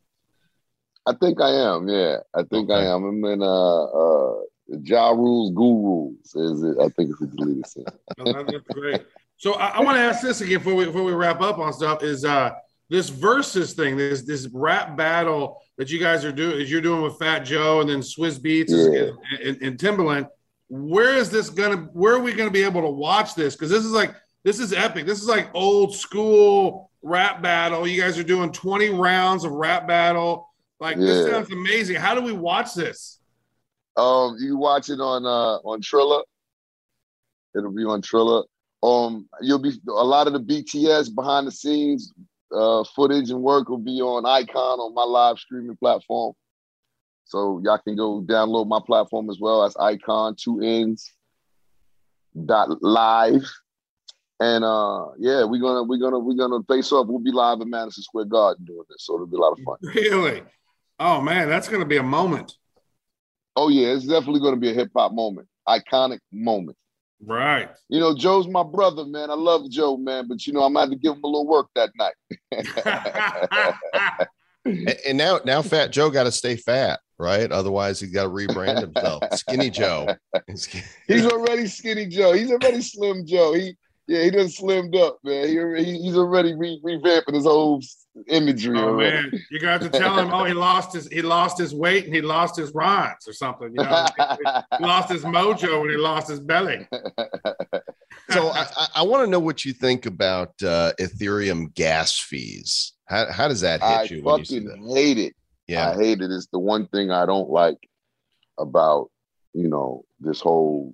Speaker 5: I think I am. Yeah, I think okay. I am. I'm in uh, uh, Ja Rules, Gurus. Is it? I think it's a deleted scene.
Speaker 3: That's great. So I, I want to ask this again before we before we wrap up on stuff. Is uh this versus thing, this this rap battle that you guys are doing, is you're doing with Fat Joe and then Swizz Beatz
Speaker 5: yeah.
Speaker 3: and, and, and Timbaland. Where is this gonna? Where are we gonna be able to watch this? Because this is like this is epic. This is like old school rap battle. You guys are doing twenty rounds of rap battle. Like yeah. this sounds amazing. How do we watch this?
Speaker 5: Um, you watch it on uh on Triller. It'll be on Triller. Um, you'll be a lot of the B T S behind the scenes uh footage and work will be on Icon on my live streaming platform. So y'all can go download my platform as well as Icon two N's dot live. And uh yeah, we're gonna we're gonna we're gonna face off. We'll be live in Madison Square Garden doing this, so it'll be a lot of fun.
Speaker 3: Really? Oh man, that's gonna be a moment.
Speaker 5: Oh yeah, it's definitely gonna be a hip hop moment, iconic moment.
Speaker 3: Right.
Speaker 5: You know, Joe's my brother, man. I love Joe, man, but you know, I'm gonna have to give him a little work that night.
Speaker 1: and, and now, now, Fat Joe got to stay fat, right? Otherwise, he's got to rebrand himself. Skinny Joe.
Speaker 5: He's already Skinny Joe. He's already Slim Joe. He. Yeah, he done slimmed up, man. He, he he's already re- revamping his whole imagery.
Speaker 3: Oh
Speaker 5: already.
Speaker 3: Man, you got to tell him. Oh, he lost his he lost his weight and he lost his rhymes or something. You know, he lost his mojo when he lost his belly.
Speaker 1: So I, I want to know what you think about uh, Ethereum gas fees. How how does that hit
Speaker 5: I
Speaker 1: you? When you see
Speaker 5: fucking
Speaker 1: that?
Speaker 5: hate it.
Speaker 1: Yeah,
Speaker 5: I hate it. It's the one thing I don't like about you know this whole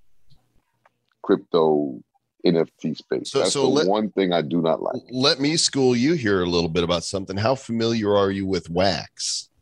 Speaker 5: crypto N F T space.
Speaker 1: So,
Speaker 5: That's
Speaker 1: so
Speaker 5: the
Speaker 1: let,
Speaker 5: one thing I do not like.
Speaker 1: Let me school you here a little bit about something. How familiar are you with Wax?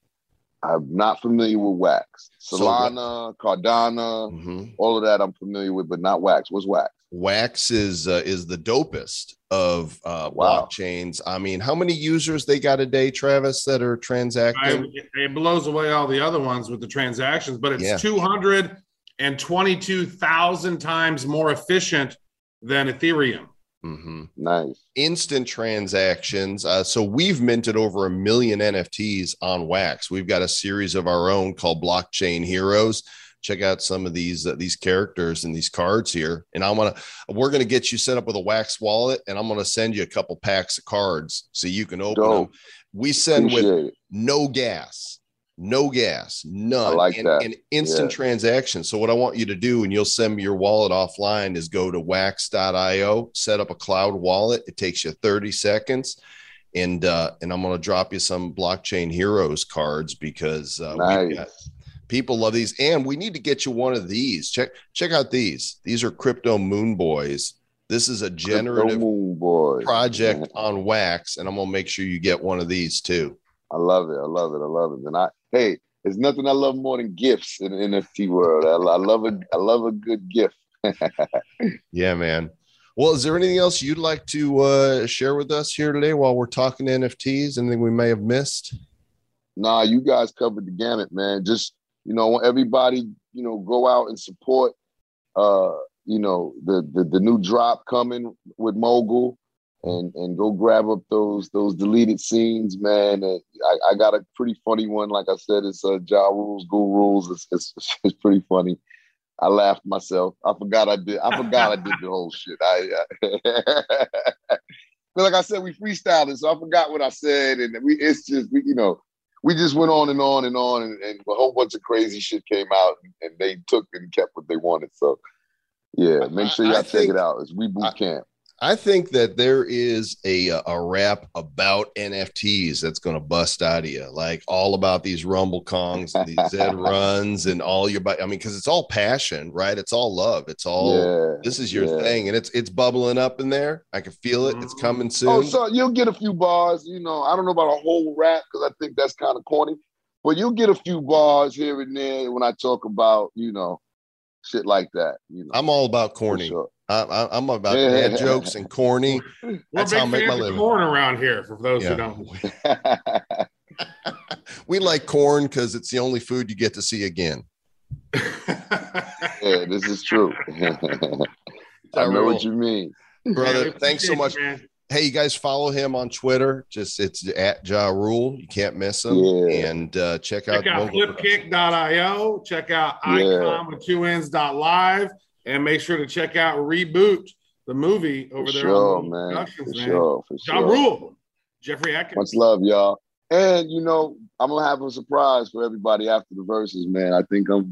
Speaker 5: I'm not familiar with Wax.
Speaker 1: So
Speaker 5: Solana, Cardano,
Speaker 1: mm-hmm.
Speaker 5: all of that I'm familiar with, but not Wax. What's Wax?
Speaker 1: Wax is uh, is the dopest of uh,
Speaker 5: Wow.
Speaker 1: blockchains. I mean, how many users they got a day, Travis, that are transacting?
Speaker 3: I, it blows away all the other ones with the transactions, but it's
Speaker 1: Yeah.
Speaker 3: two hundred twenty-two thousand times more efficient than Ethereum.
Speaker 1: Mm-hmm.
Speaker 5: Nice.
Speaker 1: Instant transactions. Uh, so we've minted over a million N F Ts on Wax. We've got a series of our own called Blockchain Heroes. Check out some of these uh, these characters and these cards here. And I want to. We're going to get you set up with a Wax wallet, and I'm going to send you a couple packs of cards so you can open
Speaker 5: Dope.
Speaker 1: them. We send
Speaker 5: Appreciate
Speaker 1: with
Speaker 5: it.
Speaker 1: no gas. No gas, none,
Speaker 5: I like
Speaker 1: and,
Speaker 5: that.
Speaker 1: and instant
Speaker 5: Yeah.
Speaker 1: transaction. So what I want you to do, and you'll send me your wallet offline, is go to wax dot io, set up a cloud wallet. It takes you thirty seconds. And uh, and I'm going to drop you some Blockchain Heroes cards because uh,
Speaker 5: Nice.
Speaker 1: we've got, people love these. And we need to get you one of these. Check check out these. These are Crypto Moon Boys. This is a generative
Speaker 5: Moon Boy.
Speaker 1: project
Speaker 5: Man.
Speaker 1: on Wax. And I'm going to make sure you get one of these too.
Speaker 5: I love it. I love it. I love it. And I, hey, there's nothing I love more than gifts in the N F T world. I, I love it. I love a good gift.
Speaker 1: Yeah, man. Well, is there anything else you'd like to uh, share with us here today while we're talking N F Ts? Anything we may have missed?
Speaker 5: Nah, you guys covered the gamut, man. Just, you know, I want everybody, you know, go out and support, uh, you know, the, the, the new drop coming with Mogul. And and go grab up those those deleted scenes, man. And I, I got a pretty funny one. Like I said, it's uh, Ja Rules, Go Rules. It's, it's it's pretty funny. I laughed myself. I forgot I did. I forgot I did the whole shit. I, I like I said, we freestyled it, so I forgot what I said, and we it's just we you know we just went on and on and on, and, and a whole bunch of crazy shit came out, and, and they took and kept what they wanted. So yeah, make sure y'all
Speaker 1: I
Speaker 5: check
Speaker 1: think,
Speaker 5: it out. It's We Boot
Speaker 1: I,
Speaker 5: Camp.
Speaker 1: I think that there is a a rap about N F Ts that's going to bust out of you, like all about these Rumble Kongs and these Zed runs and all your. I mean, because it's all passion, right? It's all love. It's all.
Speaker 5: Yeah,
Speaker 1: this is your
Speaker 5: yeah.
Speaker 1: thing, and it's it's bubbling up in there. I can feel it. It's coming soon.
Speaker 5: Oh, so you'll get a few bars. You know, I don't know about a whole rap because I think that's kind of corny, but you'll get a few bars here and there when I talk about, you know, shit like that. You know,
Speaker 1: I'm all about corny.
Speaker 5: Sure.
Speaker 1: I, I, I'm about bad jokes and corny.
Speaker 3: We're
Speaker 1: That's
Speaker 3: big
Speaker 1: how I make my
Speaker 3: fans of
Speaker 1: living.
Speaker 3: corn around here. For those
Speaker 1: Yeah.
Speaker 3: who don't,
Speaker 1: We like corn because it's the only food you get to see again.
Speaker 5: Yeah, this is true. I know what you mean.
Speaker 1: Brother,
Speaker 3: Man,
Speaker 1: thanks so much.
Speaker 3: man.
Speaker 1: Hey, you guys follow him on Twitter. Just it's at Ja Rule. You can't miss him.
Speaker 5: Yeah.
Speaker 1: And uh, check out,
Speaker 3: Check out
Speaker 1: Mogul
Speaker 3: flipkick dot io. Check out
Speaker 5: Yeah.
Speaker 3: icon with two N's dot live. And make sure to check out Reboot, the movie over
Speaker 5: For
Speaker 3: there
Speaker 5: sure,
Speaker 3: on
Speaker 5: man.
Speaker 3: Productions,
Speaker 5: For
Speaker 3: man.
Speaker 5: sure, for
Speaker 3: Ja
Speaker 5: sure.
Speaker 3: Rule, Jeffrey Atkins.
Speaker 5: Much love, y'all. And you know, I'm gonna have a surprise for everybody after the verses, man. I think I'm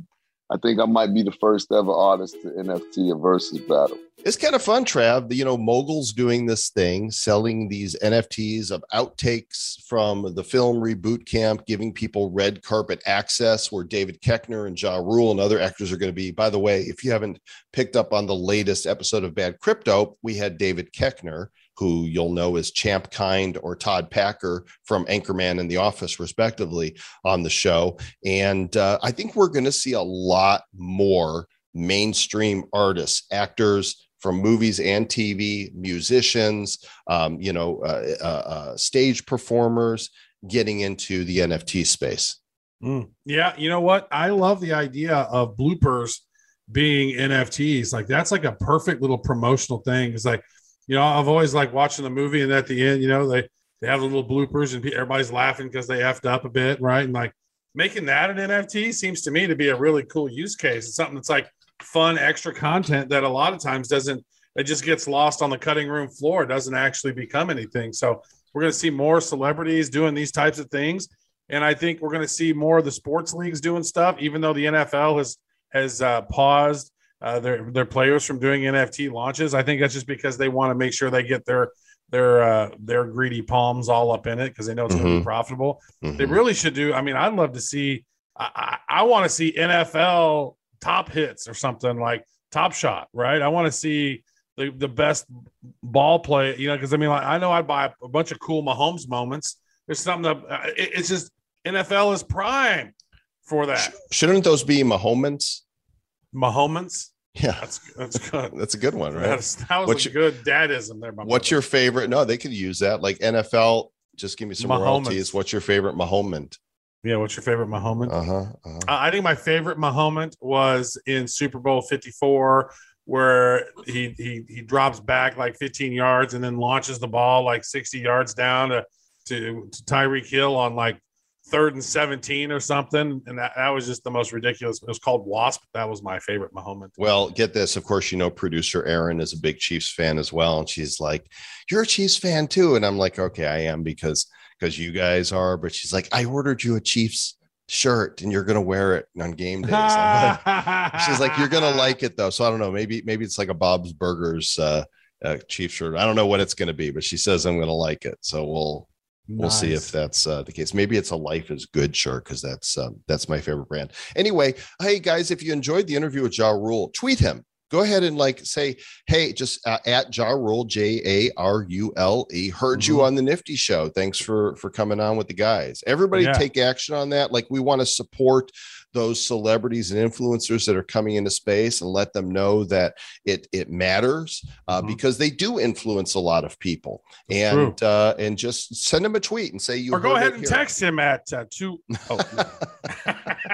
Speaker 5: I think I might be the first ever artist to N F T a versus battle.
Speaker 1: It's kind of fun, Trav. You know, Mogul's doing this thing, selling these N F Ts of outtakes from the film Reboot Camp, giving people red carpet access where David Koechner and Ja Rule and other actors are going to be. By the way, if you haven't picked up on the latest episode of Bad Crypto, we had David Koechner, who you'll know as Champ Kind or Todd Packer from Anchorman and The Office, respectively, on the show. And uh, I think we're going to see a lot more mainstream artists, actors from movies and T V, musicians, um, you know, uh, uh, uh, stage performers getting into the N F T space.
Speaker 4: Mm. Yeah, you know what? I love the idea of bloopers being N F Ts. Like that's like a perfect little promotional thing. It's like, you know, I've always like watching the movie and at the end, you know, they, they have the little bloopers and everybody's laughing because they effed up a bit, right? And like making that an N F T seems to me to be a really cool use case. It's something that's like fun, extra content that a lot of times doesn't, it just gets lost on the cutting room floor. It doesn't actually become anything. So we're going to see more celebrities doing these types of things. And I think we're going to see more of the sports leagues doing stuff, even though the N F L has, has uh, paused uh, their, their players from doing N F T launches. I think that's just because they want to make sure they get their, their, uh, their greedy palms all up in it because they know it's mm-hmm. going to be profitable. Mm-hmm. They really should do. I mean, I'd love to see, I, I, I want to see N F L top hits or something like Top Shot, right? I want to see the, the best ball play, you know, because I mean, like, I know I'd buy a bunch of cool Mahomes moments. There's something that uh, it, it's just N F L is prime for that.
Speaker 1: Shouldn't those be Mahomans?
Speaker 4: Mahomans?
Speaker 1: Yeah,
Speaker 4: that's that's good.
Speaker 1: That's a good one, right?
Speaker 4: That's, that was what's a your, good dadism there.
Speaker 1: What's brother. Your favorite? No, they could use that. Like N F L, just give me some royalties. What's your favorite Mahoman?
Speaker 4: Yeah, what's your favorite Mahoman?
Speaker 1: Uh-huh, uh-huh.
Speaker 4: Uh, I think my favorite Mahoman was in Super Bowl fifty-four, where he he he drops back like fifteen yards and then launches the ball like sixty yards down to to, to Tyreek Hill on like third and seventeen or something. And that, that was just the most ridiculous. It was called Wasp. That was my favorite Mahoman.
Speaker 1: Well, get this. Of course, you know, producer Erin is a big Chiefs fan as well. And she's like, you're a Chiefs fan too. And I'm like, okay, I am because because you guys are. But she's like, I ordered you a Chiefs shirt and you're going to wear it on game days. Like, she's like, you're going to like it though. So I don't know. Maybe maybe it's like a Bob's Burgers uh, uh, Chiefs shirt. I don't know what it's going to be, but she says I'm going to like it. So we'll We'll nice. see if that's uh, the case. Maybe it's a Life is Good shirt because that's um, that's my favorite brand. Anyway, hey guys, if you enjoyed the interview with Ja Rule, tweet him. Go ahead and like say, hey, just uh, at Ja Rule, J A R U L E. Heard mm-hmm. you on the Nifty Show. Thanks for for coming on with the guys. Everybody yeah. take action on that. Like we want to support those celebrities and influencers that are coming into space and let them know that it it matters uh, mm-hmm. because they do influence a lot of people. And uh, and just send them a tweet and say you
Speaker 4: or go ahead and here. text him at uh, two. Oh, no.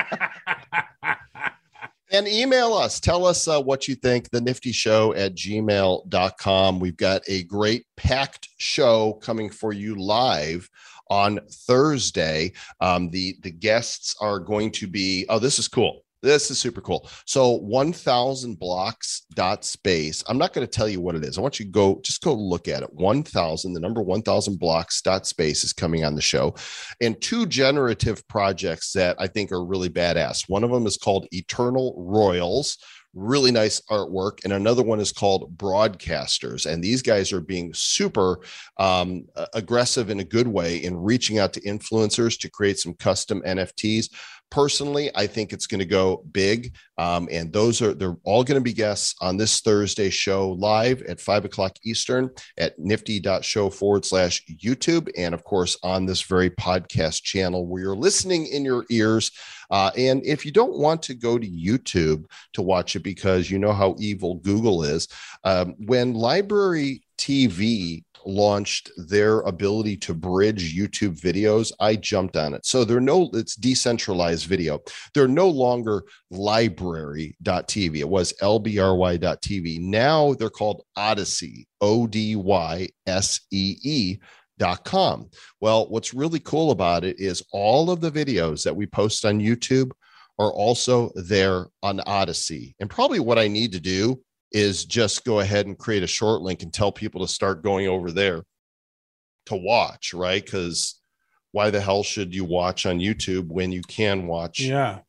Speaker 1: And email us. Tell us uh, what you think. The Nifty Show at gmail dot com. We've got a great packed show coming for you live on Thursday. Um, the, the guests are going to be, oh, this is cool. This is super cool. So one thousand blocks dot space. I'm not going to tell you what it is. I want you to go, just go look at it. one thousand, the number one thousand blocks dot space is coming on the show. And two generative projects that I think are really badass. One of them is called Eternal Royals. Really nice artwork. And another one is called Broadcasters. And these guys are being super um, aggressive in a good way in reaching out to influencers to create some custom N F Ts. Personally, I think it's going to go big. Um, and those are, they're all going to be guests on this Thursday show live at five o'clock Eastern at nifty.show forward slash YouTube. And of course, on this very podcast channel where you're listening in your ears. Uh, and if you don't want to go to YouTube to watch it because you know how evil Google is, um, when Library T V launched their ability to bridge YouTube videos, I jumped on it. So they're no, it's decentralized video. They're no longer library dot T V. It was L B R Y dot T V. Now they're called Odyssey, O D Y S E E. Dot com. Well, what's really cool about it is all of the videos that we post on YouTube are also there on Odyssey. And probably what I need to do is just go ahead and create a short link and tell people to start going over there to watch, right? Because why the hell should you watch on YouTube when you can watch
Speaker 4: yeah.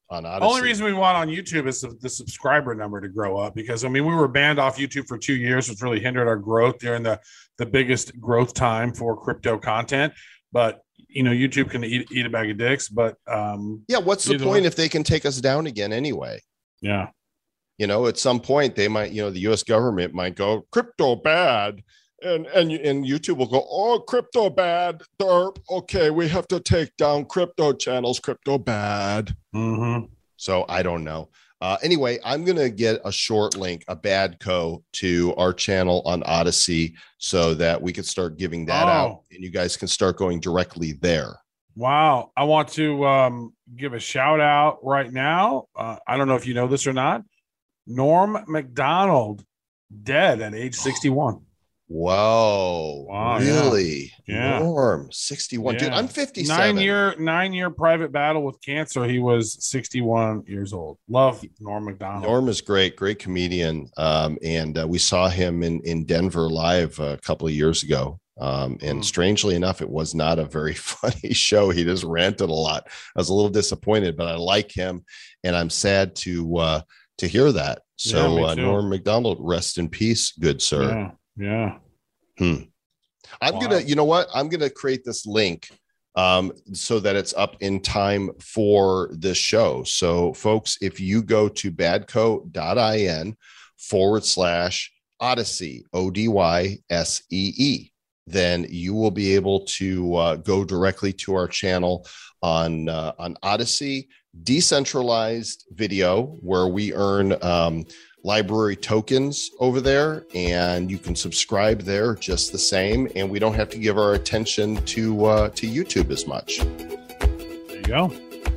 Speaker 1: on Odyssey.
Speaker 3: The only reason we want on YouTube is the, the subscriber number to grow up, because I mean we were banned off YouTube for two years, which really hindered our growth during the the biggest growth time for crypto content. But you know, YouTube can eat, eat a bag of dicks. But um,
Speaker 1: yeah, what's the point
Speaker 3: way.
Speaker 1: if they can take us down again anyway?
Speaker 3: Yeah,
Speaker 1: you know, at some point they might, you know, the U S government might go crypto bad. And and and YouTube will go, oh, crypto bad. Derp. Okay, we have to take down crypto channels. Crypto bad.
Speaker 3: mm-hmm.
Speaker 1: So I don't know. Uh, anyway, I'm gonna get a short link, a bad co, to our channel on Odyssey, so that we can start giving that
Speaker 3: Oh.
Speaker 1: out, and you guys can start going directly there.
Speaker 3: Wow. I want to um, give a shout out right now. Uh, I don't know if you know this or not. Norm Macdonald, dead at age sixty-one.
Speaker 1: Whoa!
Speaker 3: Wow,
Speaker 1: really?
Speaker 3: Yeah.
Speaker 1: Norm, sixty-one. Dude,
Speaker 3: Yeah.
Speaker 1: I'm fifty-seven.
Speaker 3: Nine year, nine year private battle with cancer. He was sixty-one years old. Love Norm Macdonald.
Speaker 1: Norm is great, great comedian. Um, and uh, we saw him in, in Denver live a couple of years ago. Um, and
Speaker 3: Mm.
Speaker 1: strangely enough, it was not a very funny show. He just ranted a lot. I was a little disappointed, but I like him, and I'm sad to uh, to hear that.
Speaker 3: Yeah,
Speaker 1: So
Speaker 3: me
Speaker 1: uh,
Speaker 3: too.
Speaker 1: Norm Macdonald, rest in peace, good sir.
Speaker 3: Yeah. Yeah.
Speaker 1: Hmm. I'm
Speaker 3: Wow.
Speaker 1: gonna, you know what? I'm gonna create this link um, so that it's up in time for this show. So, folks, if you go to badco.in forward slash Odyssey, O D Y S E E, then you will be able to uh, go directly to our channel on uh, on Odyssey, decentralized video, where we earn um, library tokens over there, and you can subscribe there just the same, and we don't have to give our attention to uh, to YouTube as much.
Speaker 3: There you go.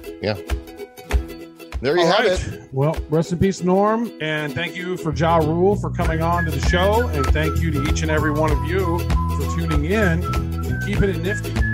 Speaker 1: There you
Speaker 3: All
Speaker 1: have
Speaker 3: right.
Speaker 1: it.
Speaker 3: Well, rest in peace, Norm. And thank you for Ja Rule for coming on to the show. And thank you to each and every one of you for tuning in and keeping it nifty.